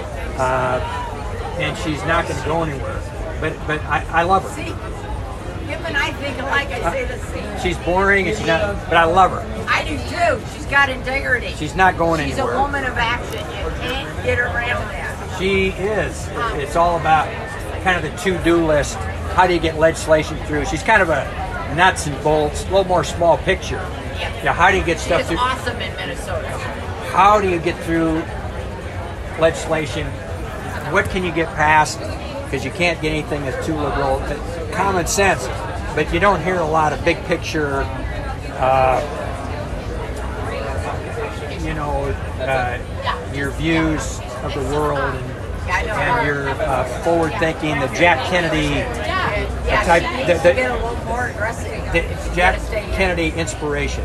And she's not going to go anywhere. But I love her. See? Him and I think alike. I say the same. She's boring and she's not, but I love her. I do too. She's got integrity. She's not going anywhere. She's a woman of action. You can't get around that. She is. It's all about kind of the to-do list. How do you get legislation through? She's kind of a nuts and bolts, a little more small picture. Yeah. How do you get stuff through? She's awesome in Minnesota. How do you get through legislation? What can you get passed? Because you can't get anything that's too liberal. Common sense. but you don't hear a lot of big picture, your views of the world and your forward thinking, the Jack Kennedy type, the Jack Kennedy inspiration,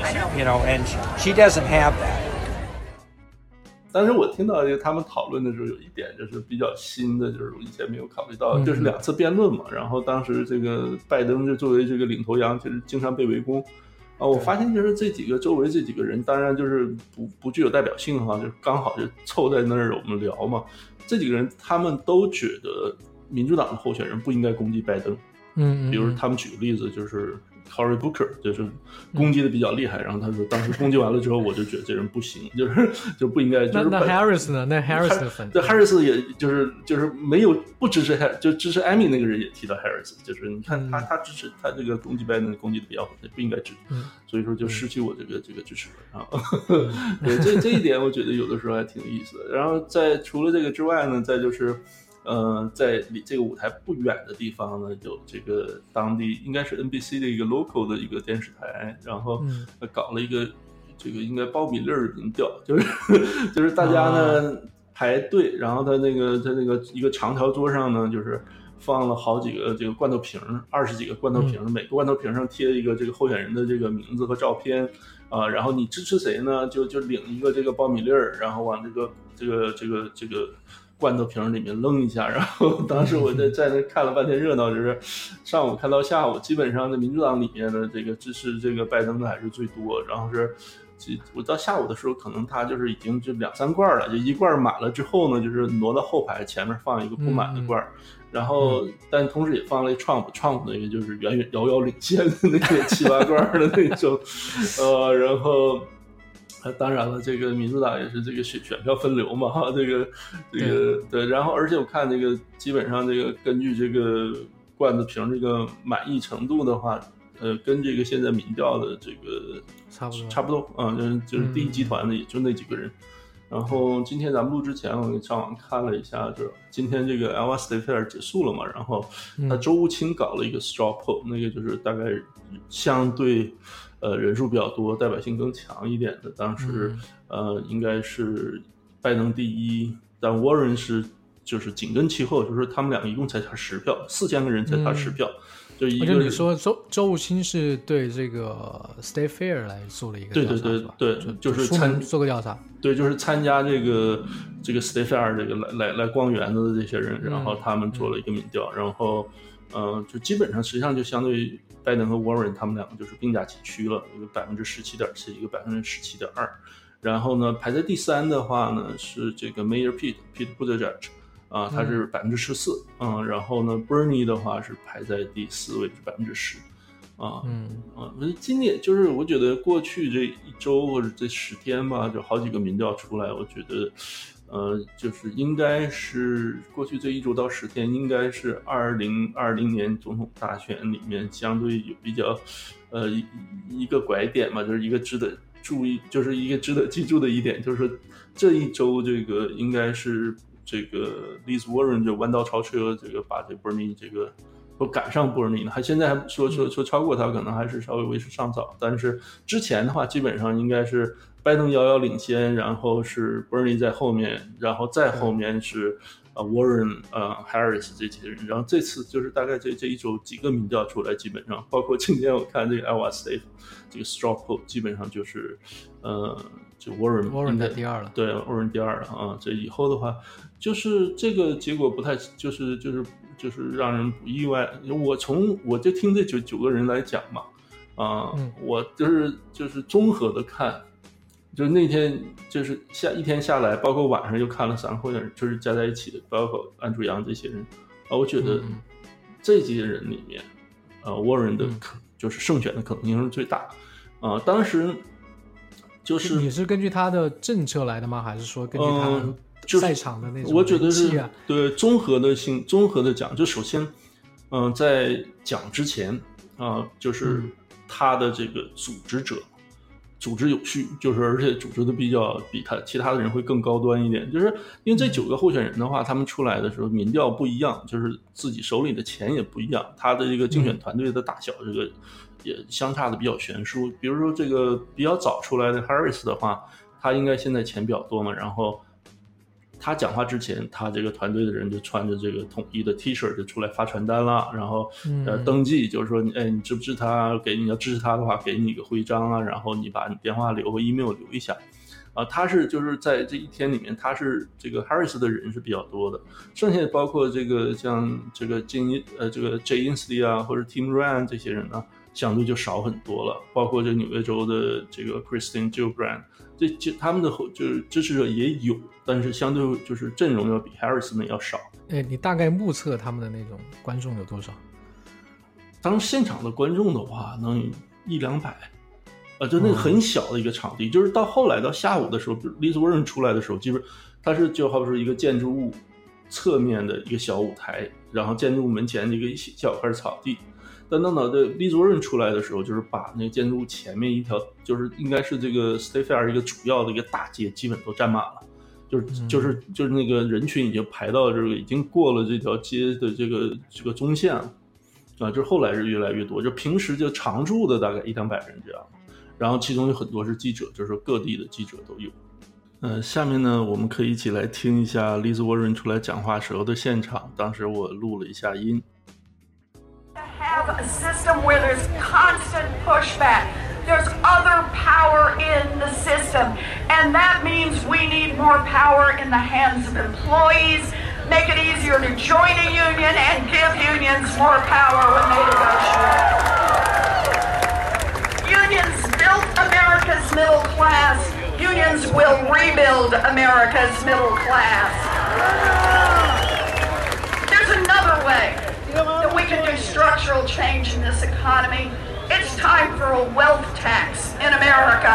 and she doesn't have that. 但是我听到他们讨论的时候，有一点就是比较新的，就是我以前没有考虑到，就是2次辩论嘛。然后当时这个拜登就作为这个领头羊，就是经常被围攻。我发现就是这几个周围这几个人，当然就是不具有代表性哈，就刚好就凑在那儿我们聊嘛。这几个人他们都觉得民主党的候选人不应该攻击拜登。比如他们举个例子，就是 Cory Booker 就是攻击的比较厉害，然后他说当时攻击完了之后，我就觉得这人不行，就不应该。就是那 Harris 呢？那 Harris 的粉， 对 Harris 也就是没有不支持就支持 Amy 那个人也提到 Harris， 就是你看他支持他这个攻击拜登攻击的比较不应该支持，所以说就失去我这个支持了啊。对，这一点我觉得有的时候还挺有意思的。然后除了这个之外呢，再就是在离这个舞台不远的地方呢，有这个当地应该是 NBC 的一个 local 的一个电视台，然后搞了一个这个应该苞米粒儿民调，就是大家呢排队，然后他那个一个长条桌上呢，就是放了好几个这个罐头瓶，20几个罐头瓶，每个罐头瓶上贴一个这个候选人的这个名字和照片然后你支持谁呢，就领一个这个苞米粒儿，然后往这个罐头瓶里面扔一下。然后当时我在那看了半天热闹，就是上午看到下午，基本上的民主党里面的这个支持这个拜登的还是最多，然后是我到下午的时候，可能他就是已经就2-3罐了，就一罐满了之后呢，就是挪到后排前面放一个不满的罐，然后但同时也放了一 Trump 那个就是遥遥领先的那个7-8罐的那种然后当然了，这个民主党也是这个选票分流嘛哈，这个对，然后而且我看这个基本上这个根据这个罐子瓶这个满意程度的话，跟这个现在民调的这个差不多就是第一集团的也就那几个人。然后今天咱们录之前，我上网看了一下，就是今天这个 Iowa State Fair 结束了嘛，然后他周务清搞了一个 straw poll， 那个就是大概相对人数比较多，代表性更强一点的，当时应该是拜登第一，但 Warren 是就是紧跟其后，就是他们两个一共才差10票，4000个人才差10票。就一个你说周务清是对这个 State Fair 来做了一个调查， 对，就是做个调查， 对，就是参加这个 State Fair 这个来逛园子的这些人，然后他们做了一个民调，然后就基本上实际上就相对于拜登和 Warren 他们两个就是并驾齐驱了，一个17.7%，一个17.2%，然后呢排在第3的话呢是这个 Mayor Pete Buttigieg。他是14%，然后呢 Bernie 的话是排在第4位，是10%，今年就是我觉得过去这1周或者这10天吧，就好几个民调出来，我觉得就是应该是过去这1周到10天，应该是2020年总统大选里面相对有比较一个拐点嘛，就是一个值得注意，就是一个值得记住的一点，就是这1周这个应该是。这个 Liz Warren 就弯道超车，这个把这 Bernie 这个不赶上 Bernie 呢，还现在还说超过他，可能还是稍微为时尚早。但是之前的话，基本上应该是拜登遥遥领先，然后是 Bernie 在后面，然后再后面是Warren Harris 这些人。然后这次就是大概这1周几个民调出来，基本上包括今天我看这个 Iowa State 这个 straw poll， 基本上就是就 Warren 在第2了， 对 Warren 第2了啊。这以后的话，就是这个结果不太，就是让人不意外。我就听这9个人来讲嘛，我就是综合的看，就是那天就是一天下来，包括晚上又看了3个人，就是加在一起的，包括安楚阳这些人我觉得这些人里面Warren 的就是胜选的可能性是最大当时。就是你是根据他的政策来的吗？还是说根据他赛场的那种？ 我觉得是对综合的讲。就首先，在讲之前就是他的这个组织者， 组织有序，就是而且组织的比其他的人会更高端一点，就是因为这9个候选人的话，他们出来的时候民调不一样，就是自己手里的钱也不一样，他的这个竞选团队的大小这个也相差的比较悬殊。比如说这个比较早出来的 Harris 的话，他应该现在钱比较多嘛，然后他讲话之前，他这个团队的人就穿着这个统一的 T 恤就出来发传单了，然后登记，就是说，你支不支持他？你要支持他的话，给你一个徽章啊，然后你把你电话留和 email 留一下。他是就是在这一天里面，他是这个 Harris 的人是比较多的，剩下包括这个像这个这个 Jay Inslee 啊，或者 Tim Ryan 这些人呢，相对就少很多了。包括这纽约州的这个 Kristen Gillibrand。他们的就是支持者也有，但是相对就是阵容要比 Harris 呢要少。 你大概目测他们的那种观众有多少？ 当现场的观众的话，能100-200，就那个很小的一个场地。就是到后来到下午的时候 ，Liz Warren 出来的时候，基本它是就好比说一个建筑物侧面的一个小舞台，然后建筑物门前一个小块草地。但等到这 Liz Warren 出来的时候，就是把那个建筑物前面一条，就是应该是这个 State Fair 一个主要的一个大街，基本都占满了，就是那个人群已经排到这个已经过了这条街的这个中线了，就后来是越来越多，就平时就常住的大概100-200人这样，然后其中有很多是记者，就是各地的记者都有。下面呢，我们可以一起来听一下 Liz Warren 出来讲话时候的现场，当时我录了一下音。 Have a system where there's constant pushback. There's other power in the system, and that means we need more power in the hands of employees, make it easier to join a union, and give unions more power when they negotiate. Unions built America's middle class. Unions will rebuild America's middle class. There's another way that we can do structural change in this economy. It's time for a wealth tax in America.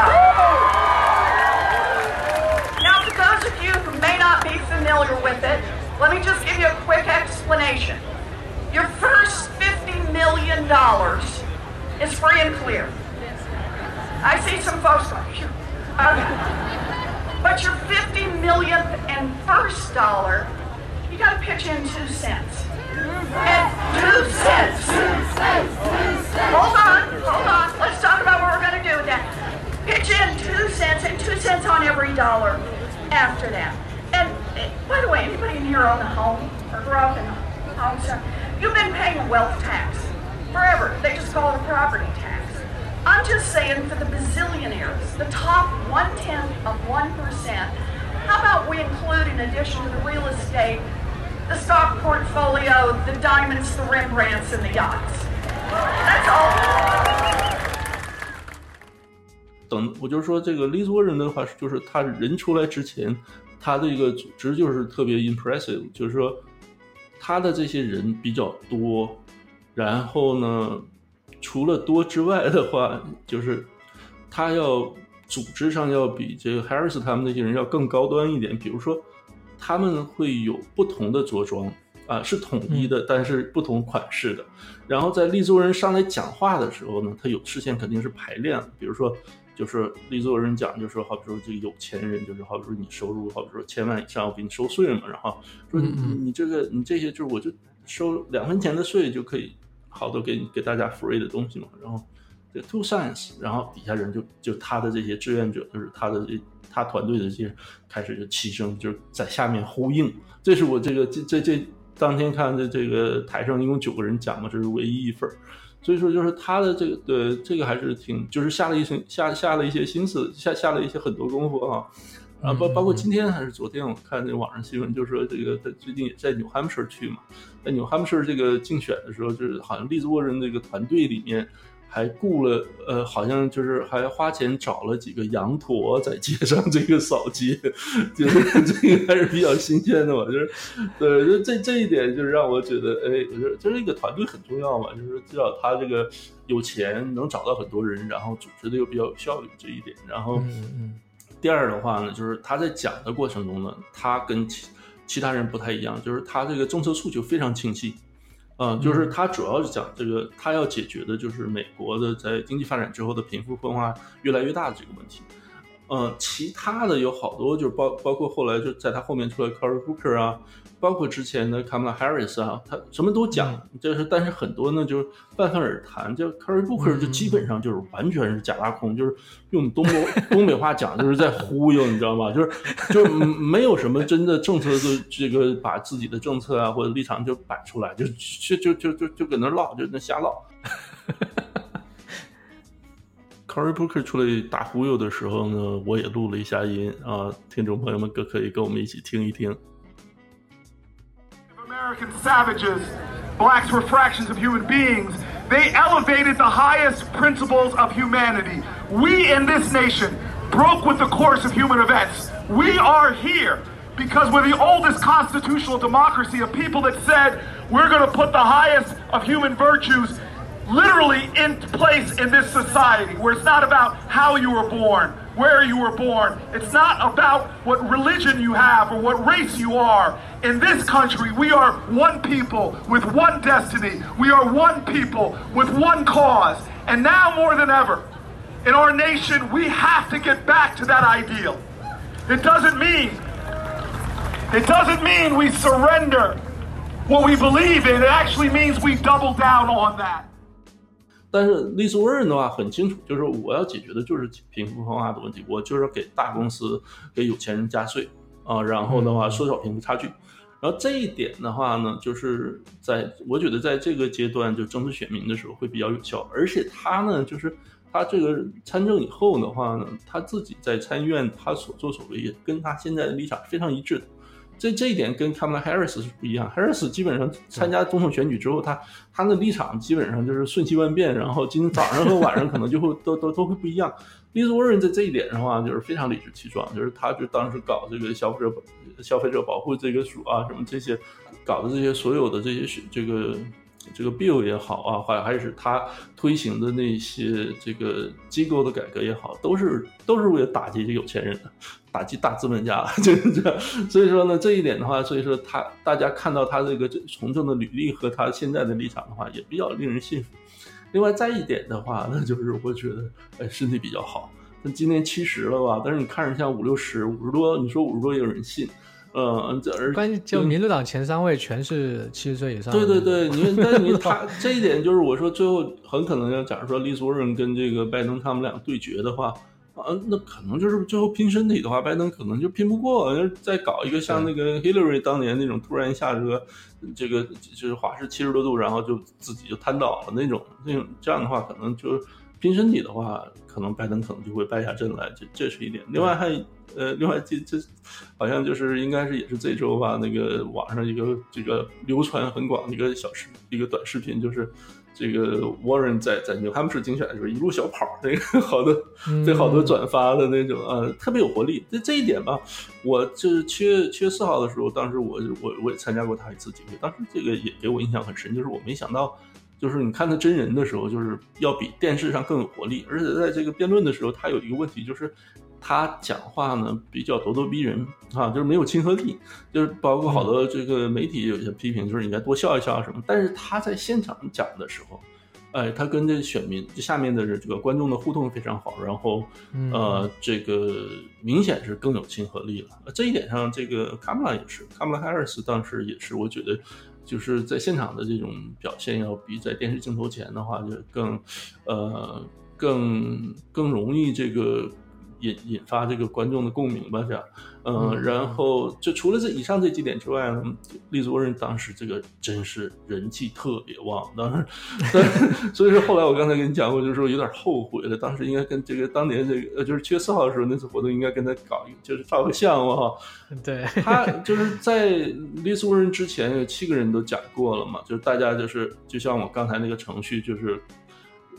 Now, for those of you who may not be familiar with it, let me just give you a quick explanation. Your first $50 million is free and clear. I see some folks going, phew. Okay. But your 50 millionth and first dollar, you got to pitch in 2 cents. And 2 cents. Hold on. Let's talk about what we're going to do with that. Pitch in 2 cents and 2 cents on every dollar after that. And by the way, anybody in here own a home or grew up in a home? You've been paying a wealth tax forever. They just call it a property tax. I'm just saying for the bazillionaires, the top 0.1%, how about we include, in addition to the real estate, the stock portfolio, the diamonds, the Rembrandts, and the yachts. That's all. 我就说这个 Liz Warren 的话，就是他人出来之前，他的一个组织就是特别 impressive， 就是说他的这些人比较多，然后呢，除了多之外的话，就是他要组织上要比这个 Harris 他们那些人要更高端一点，比如说他们会有不同的着装是统一的，但是不同款式的。然后在Liz Warren上来讲话的时候呢，他有事先肯定是排练，比如说就是Liz Warren讲，就是说好比说这个有钱人，就是好比说你收入好比说1000万以上，我给你收税嘛，然后说你这些就是我就收2分钱的税就可以好多给大家 free 的东西嘛，然后这个 2 cents， 然后底下人就他的这些志愿者，就是他团队的这些人开始就齐声就是在下面呼应。这是我这当天看的这个台上一共9个人讲嘛，这是唯一一份，所以说就是他的这个还是挺就是下了一些心思，下了一些很多功夫啊。包括今天还是昨天我看那网上新闻，就是说这个他最近也在New Hampshire去嘛，在New Hampshire这个竞选的时候，就是好像Liz Warren这个团队里面还雇了好像就是还花钱找了几个羊驼在街上这个扫街，就是这个还是比较新鲜的嘛，就是对，就这一点就是让我觉得就是一个团队很重要嘛，就是至少他这个有钱能找到很多人，然后组织的又比较有效率这一点。然后第二的话呢，就是他在讲的过程中呢，他跟其他人不太一样，就是他这个政策诉求非常清晰， 就是他主要是讲这个，他要解决的就是美国的在经济发展之后的贫富分化越来越大的这个问题。其他的有好多，就是包括后来就在他后面出来 Cory Booker 啊，包括之前的 Kamala Harris 啊，他什么都讲，但是很多呢就是泛泛而谈。就 Cory Booker 就基本上就是完全是假大空，就是用东北话讲就是在忽悠，你知道吗？就没有什么真的政策的这个把自己的政策啊或者立场就摆出来，就搁那唠，就那瞎唠。Cory Booker 出来打忽悠的时候呢，我也录了一下音啊，听众朋友们可以跟我们一起听一听。 American savages, blacks were fractions of human beings. They elevated the highest principles of humanity. We in this nation broke with the course of human events. We are here because we're the oldest constitutional democracy of people that said we're going to put the highest of human virtues literally in place in this society, where it's not about how you were born, where you were born. It's not about what religion you have or what race you are. In this country, we are one people with one destiny. We are one people with one cause. And now more than ever, in our nation, we have to get back to that ideal. It doesn't mean we surrender what we believe in. It actually means we double down on that. 但是Liz Warren 的话很清楚，就是我要解决的就是贫富分化的问题，我就是给大公司给有钱人加税啊，然后的话缩小贫富差距。然后这一点的话呢，就是我觉得在这个阶段就争取选民的时候会比较有效，而且他呢，就是他这个参政以后的话呢，他自己在参院他所作所为也跟他现在的立场非常一致的。这一点跟 Kamala Harris 是不一样。Harris 基本上参加总统选举之后，他的立场基本上就是瞬息万变，然后今天早上和晚上可能就会都会不一样。Liz Warren 在这一点的话就是非常理直气壮，就是他就当时搞这个消费者保护这个署啊，什么这些搞的这些所有的这些这个 bill 也好啊，还是他推行的那些这个机构的改革也好，都是为了打击这有钱人的，打击大资本家，就是这样。所以说呢，这一点的话，所以说大家看到他这个从政的履历和他现在的立场的话，也比较令人信服。另外再一点的话，那就是我觉得身体比较好。今年70了吧，但是你看着像50多，你说50多也有人信。 关键就民主党前3位全是70岁以上。 对，但是他这一点就是我说最后很可能要假如说Liz Warren跟这个拜登他们俩对决的话，那可能就是最后拼身体的话，拜登可能就拼不过，再搞一个像那个 Hillary 当年那种突然一下这个就是华氏70多度，然后就自己就瘫倒了那种，这样的话可能就拼身体的话，可能拜登可能就会败下阵来，这是一点。另外这好像就是应该是也是这周吧，那个网上一个这个流传很广的一个短视频，就是这个 Warren 在New Hampshire 竞选的时候一路小跑，那个被好多转发的那种特别有活力。这一点吧，我就是7月4号的时候，当时我也参加过他一次集会，当时这个也给我印象很深，就是我没想到。就是你看他真人的时候，就是要比电视上更有活力，而且在这个辩论的时候，他有一个问题，就是他讲话呢比较咄咄逼人啊，就是没有亲和力，就是包括好多这个媒体有些批评，就是应该多笑一笑什么。但是他在现场讲的时候，他跟这选民下面的这个观众的互动非常好，然后这个明显是更有亲和力了。这一点上，这个 Kamala 也是 Kamala Harris 当时也是，我觉得。就是在现场的这种表现要比在电视镜头前的话就更容易这个引发这个观众的共鸣吧，这样，然后就除了以上这几点之外呢，Liz Warren当时这个真是人气特别旺，当时，所以说后来我刚才跟你讲过，就是说有点后悔了，当时应该跟这个当年这个就是7月4号的时候那次活动应该跟他搞一个，就是照个相嘛哈。 对， 他就是在 Liz Warren 之前有7个人都讲过了嘛，就是大家就像我刚才那个程序就是。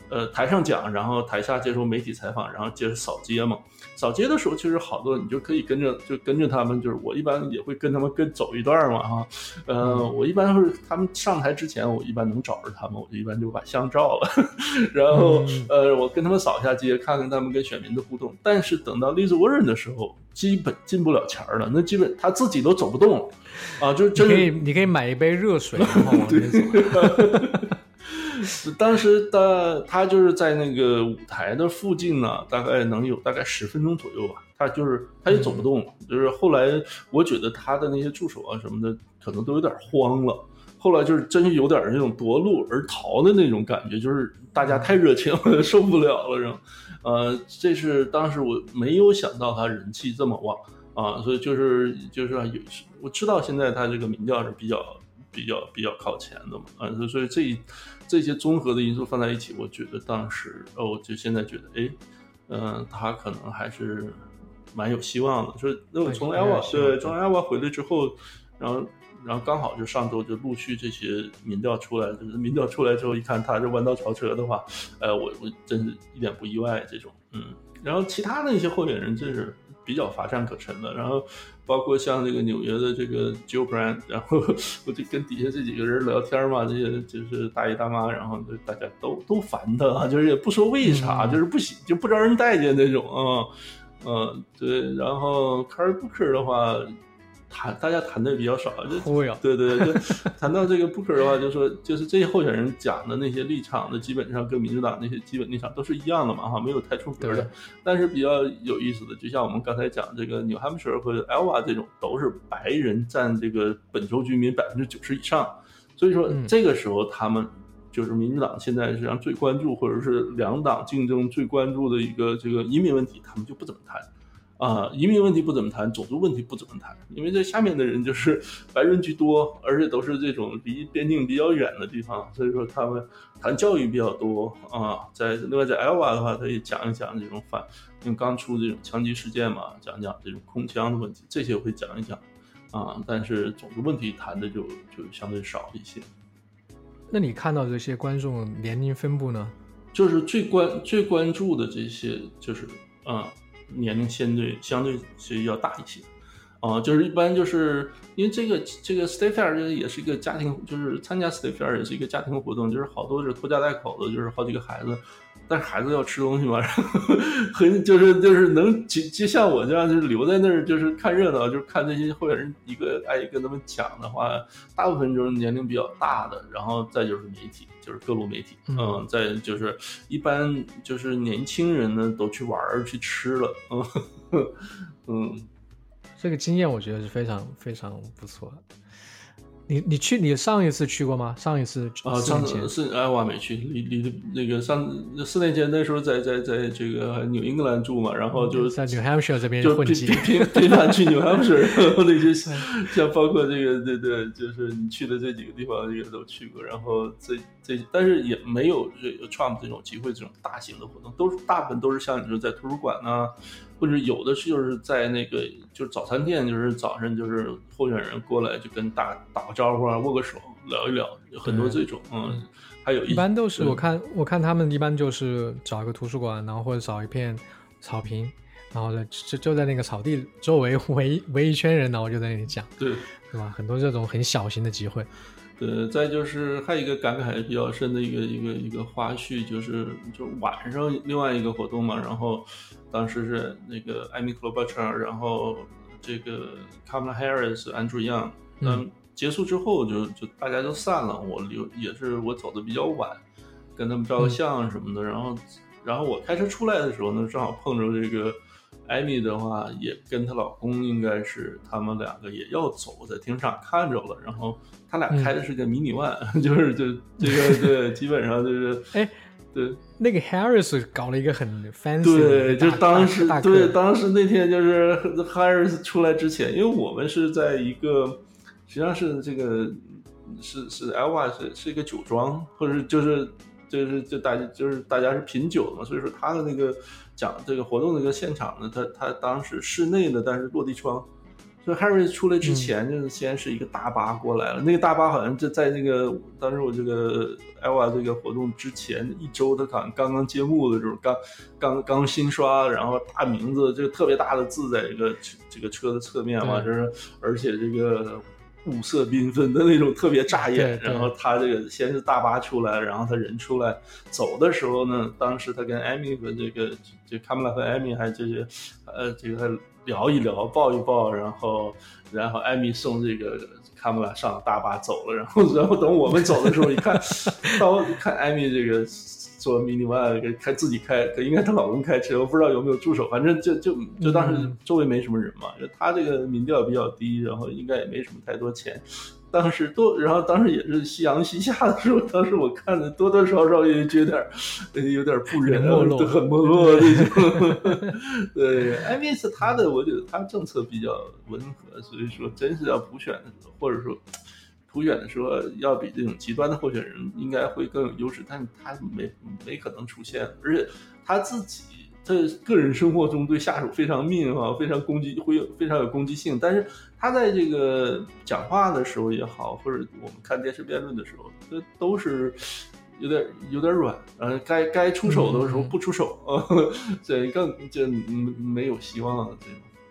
台上讲，然后台下接受媒体采访，然后接着扫街嘛。扫街的时候，其实好多你就可以跟着他们，就是我一般也会跟他们走一段嘛哈。我一般是他们上台之前，我一般能找着他们，我就一般就把相照了，然后我跟他们扫一下街，看看他们跟选民的互动。但是等到 Liz Warren 的时候，基本进不了前了，那基本他自己都走不动了啊！就真你可以买一杯热水，然后往那走。 当时他就是在那个舞台的附近呢，大概能有大概10分钟左右吧，他也走不动了。就是后来我觉得他的那些助手啊什么的可能都有点慌了，后来就是真是有点那种夺路而逃的那种感觉，就是大家太热情了，受不了了，然后这是当时我没有想到他人气这么旺啊，所以就是我知道现在他这个民调是比较靠前的嘛，所以这些综合的因素放在一起，我觉得当时我就现在觉得他可能还是蛮有希望的。就是从 Iowa 回来之后，然后刚好就上周就陆续这些民调出来，就是民调出来之后一看他是弯道超车的话，我真是一点不意外这种。然后其他的一些候选人真是比较乏善可陈的，然后包括像这个纽约的这个 Joe Brand， 然后我就跟底下这几个人聊天嘛，这些就是大爷大妈，然后就大家都烦他，就是也不说为啥，就是不行，就不招人待见那种对。然后 Cory Booker 的话，大家谈的也比较少，对，就谈到这个 Booker 的话，就说就是这些候选人讲的那些立场的，基本上跟民主党那些基本立场都是一样的嘛，哈，没有太出格的。但是比较有意思的，就像我们刚才讲这个 New Hampshire 和 Iowa 这种，都是白人占这个本州居民90%以上，所以说这个时候他们就是民主党现在实际上最关注，或者是两党竞争最关注的一个这个移民问题，他们就不怎么谈。移民问题不怎么谈，种族问题不怎么谈，因为在下面的人就是白人居多，而且都是这种离边境比较远的地方，所以说他们谈教育比较多另外在 Iowa 的话，他也讲一讲这种因为刚出这种枪击事件嘛，讲讲这种空枪的问题，这些会讲一讲但是种族问题谈的就相对少一些。 那你看到这些观众年龄分布呢？ 就是最关注的这些就是年龄相对是要大一些，就是一般就是因为这个 State Fair 也是一个家庭，就是参加 State Fair 也是一个家庭活动，就是好多是拖家带口的，就是好几个孩子，但是孩子要吃东西嘛，然后就是能就像我这样就是留在那儿就是看热闹，就是看这些候选人一个挨一个那么讲的话，大部分就是年龄比较大的，然后再就是媒体。就是各路媒体，再就是一般就是年轻人呢都去玩去吃了， 这个经验我觉得是非常非常不错的。你上一次去过吗？上一次上次是我没去，离那个4年前那时候在这个纽英格兰住嘛，然后就在 New Hampshire 这边就混迹， 频繁去 New Hampshire， 然后那些像包括这个对，就是你去的这几个地方这个都去过，然后但是也没有这个 Trump 这种集会这种大型的活动，大部分都是像你说在图书馆啊。或者有的是就是在那个就是早餐店，就是早上就是候选人过来就跟打个招呼啊，握个手聊一聊，有很多这种还有一般都是我看他们一般就是找一个图书馆，然后或者找一片草坪，然后就在那个草地周围围一圈人，然后就在那里讲， 对吧？很多这种很小型的集会。 对，再就是还有一个感慨比较深的一个花絮，就是晚上另外一个活动嘛，然后当时是那个 Amy Klobuchar， 然后这个 Kamala Harris、Andrew Yang， 结束之后就大家都散了，也是我走的比较晚，跟他们照个相什么的，然后我开车出来的时候呢，正好碰着这个。艾米的话也跟她老公应该是他们两个也要走，在停车场看着了，然后他俩开的是个迷你万，就是这个对，基本上就是对那个 Harris 搞了一个很 fancy， 对，就当时那天就是 Harris 出来之前，因为我们是在一个实际上是这个是 Iowa 是一个酒庄，或者就是大家是品酒的嘛，所以说他的那个讲这个活动那个现场呢，他当时室内的，但是落地窗， 所以 Harris 出来之前，就是先是一个大巴过来了，那个大巴好像就在那个当时我这个 Iowa 这个活动之前1周，他刚刚揭幕的时候，刚新刷，然后大名字，这个特别大的字在这个车的侧面嘛，就是而且这个五色缤纷的那种特别扎眼。然后他这个先是大巴出来，然后他人出来走的时候呢，当时他跟 Amy 和这卡梅拉和 Amy 还这个聊一聊，抱一抱，然后艾米送这个卡梅拉上大巴走了，然后等我们走的时候，一看，看艾米这个坐 mini van 开自己开，应该她老公开车，我不知道有没有助手，反正就当时周围没什么人嘛，他这个民调比较低，然后应该也没什么太多钱。然后当时也是夕阳西下的时候，当时我看着多多少少也觉得有点不忍，很没落那种。对，艾米斯他的，我觉得他政策比较温和，所以说真是要普选的时候，或者说普选的时候，要比这种极端的候选人应该会更有优势，但是他没可能出现，而且他自己在个人生活中对下属非常命啊，非常有攻击性，但是他在这个讲话的时候也好，或者我们看电视辩论的时候，这都是有点软，该出手的时候不出手，这更就没有希望了。这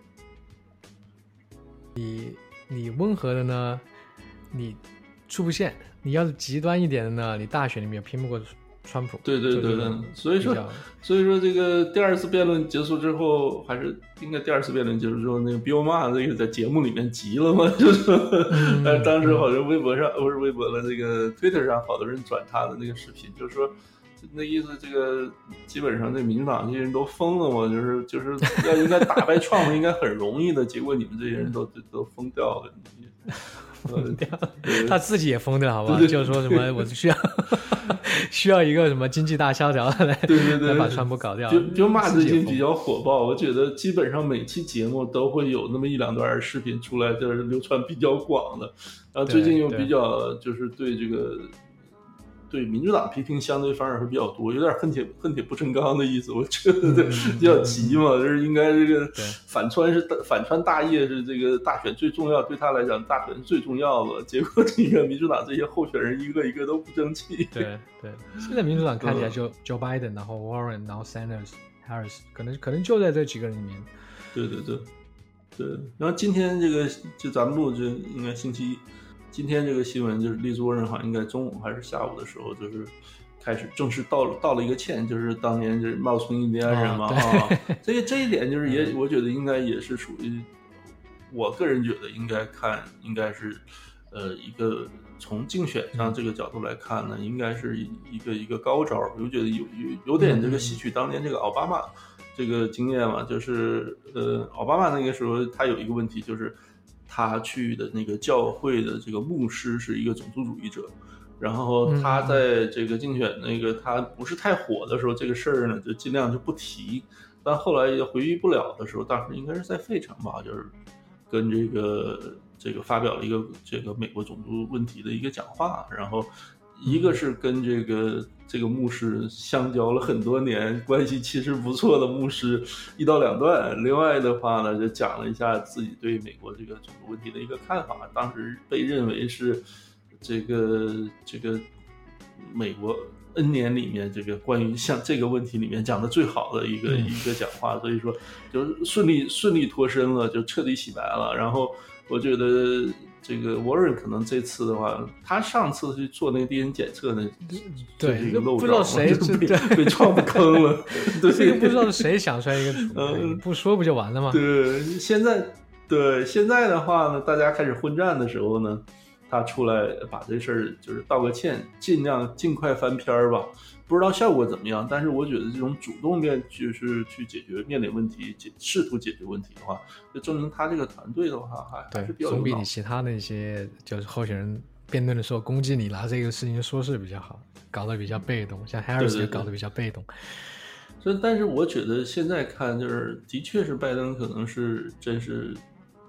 种你温和的呢，你出不现；你要是极端一点的呢，你大选里面拼不过川普。 对，所以说这个第二次辩论结束之后，还是应该第二次辩论结束之后，那个 Bill Maher 这个在节目里面急了嘛，就是，当时好像微博上不是微博了，这个 Twitter 上好多人转他的那个视频，就是说那意思，这个基本上这民主党这些人都疯了嘛，就是要应该打败Trump应该很容易的，结果你们这些人都疯掉了。 疯掉，他自己也疯掉，好吧？就是说什么，我需要一个什么经济大萧条来把川普搞掉。 就骂最近比较火爆，我觉得基本上每期节目都会有那么1-2段视频出来，就是流传比较广的。然后最近又比较就是对这个。对民主党批评相对反而是比较多，有点恨铁不成钢的意思，我觉得比较急嘛，就是应该这个反川大业是这个大选最重要，对他来讲大选是最重要的，结果这个民主党这些候选人一个一个都不争气。 对，现在民主党看起来就 Joe Biden， 然后 Warren， 然后 Sanders、Harris， 可能就在这几个人里面。 对，然后今天这个就咱们录就应该星期一。今天这个新闻就是利兹沃任好像应该中午还是下午的时候，就是开始正式道了一个歉，就是当年就是冒充印第安人嘛这一点就是我觉得应该也是属于我个人觉得应该是一个从竞选上这个角度来看呢，应该是一个高招。我觉得有点这个吸取当年这个奥巴马这个经验嘛，就是奥巴马那个时候他有一个问题就是。他去的那个教会的这个牧师是一个种族主义者，然后他在这个竞选那个他不是太火的时候，这个事儿呢就尽量就不提。但后来也回忆不了的时候，当时应该是在费城吧，就是跟这个发表了一个这个美国种族问题的一个讲话，然后一个是跟这个牧师相交了很多年，关系其实不错的牧师一刀两断。另外的话呢，就讲了一下自己对美国这个种族问题的一个看法，当时被认为是这个美国 N 年里面这个关于像这个问题里面讲的最好的一个讲话，所以说就顺利脱身了，就彻底洗白了。然后我觉得这个 Warren 可能这次的话，他上次去做那个 DNA 检测呢， 对， 不知道谁被撞坑了，对， 这个不知道是谁想出来一个主意，不说不就完了吗？ 对，现在的话呢，大家开始混战的时候呢，他出来把这事儿就是道个歉，尽快翻篇吧。不知道效果怎么样，但是我觉得这种主动就是去面临问题，试图解决问题的话，就证明他这个团队的话还是比较有脑。 总比你其他那些就是候选人辩论的时候攻击你，拿这个事情说事比较好，搞得比较被动，像 Harris 就搞得比较被动。 所以，但是我觉得现在看就是的确是拜登可能是真是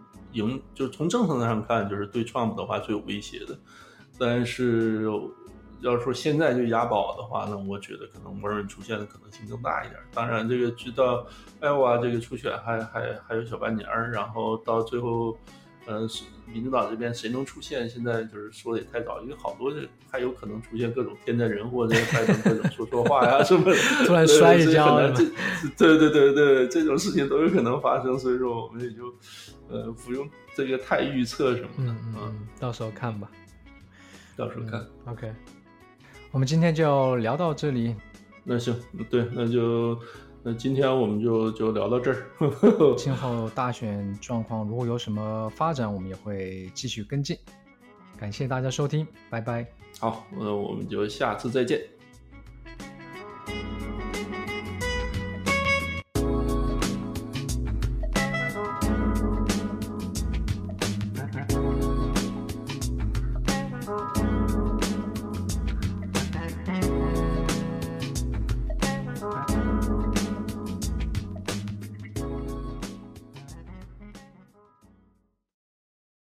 赢，就从政策上看就是对 Trump 的话最有威胁的，但是要说现在就押宝的话，那我觉得可能摩尔门出现的可能性更大一点。当然，这个直到艾奥瓦这个初选还有小半年，然后到最后，民主党这边谁能出现，现在就是说的也太早，因为好多还有可能出现各种天灾人祸，这个拜登各种说错话呀什么的， 突然摔一跤， 对，这种事情都有可能发生，所以说我们也就不用这个太预测什么的， 到时候看吧。 到时候看 ，OK， 我们今天就聊到这里。 那行，对，那今天我们就聊到这儿。 今后大选状况如果有什么发展，我们也会继续跟进。感谢大家收听，拜拜。 好，我们就下次再见。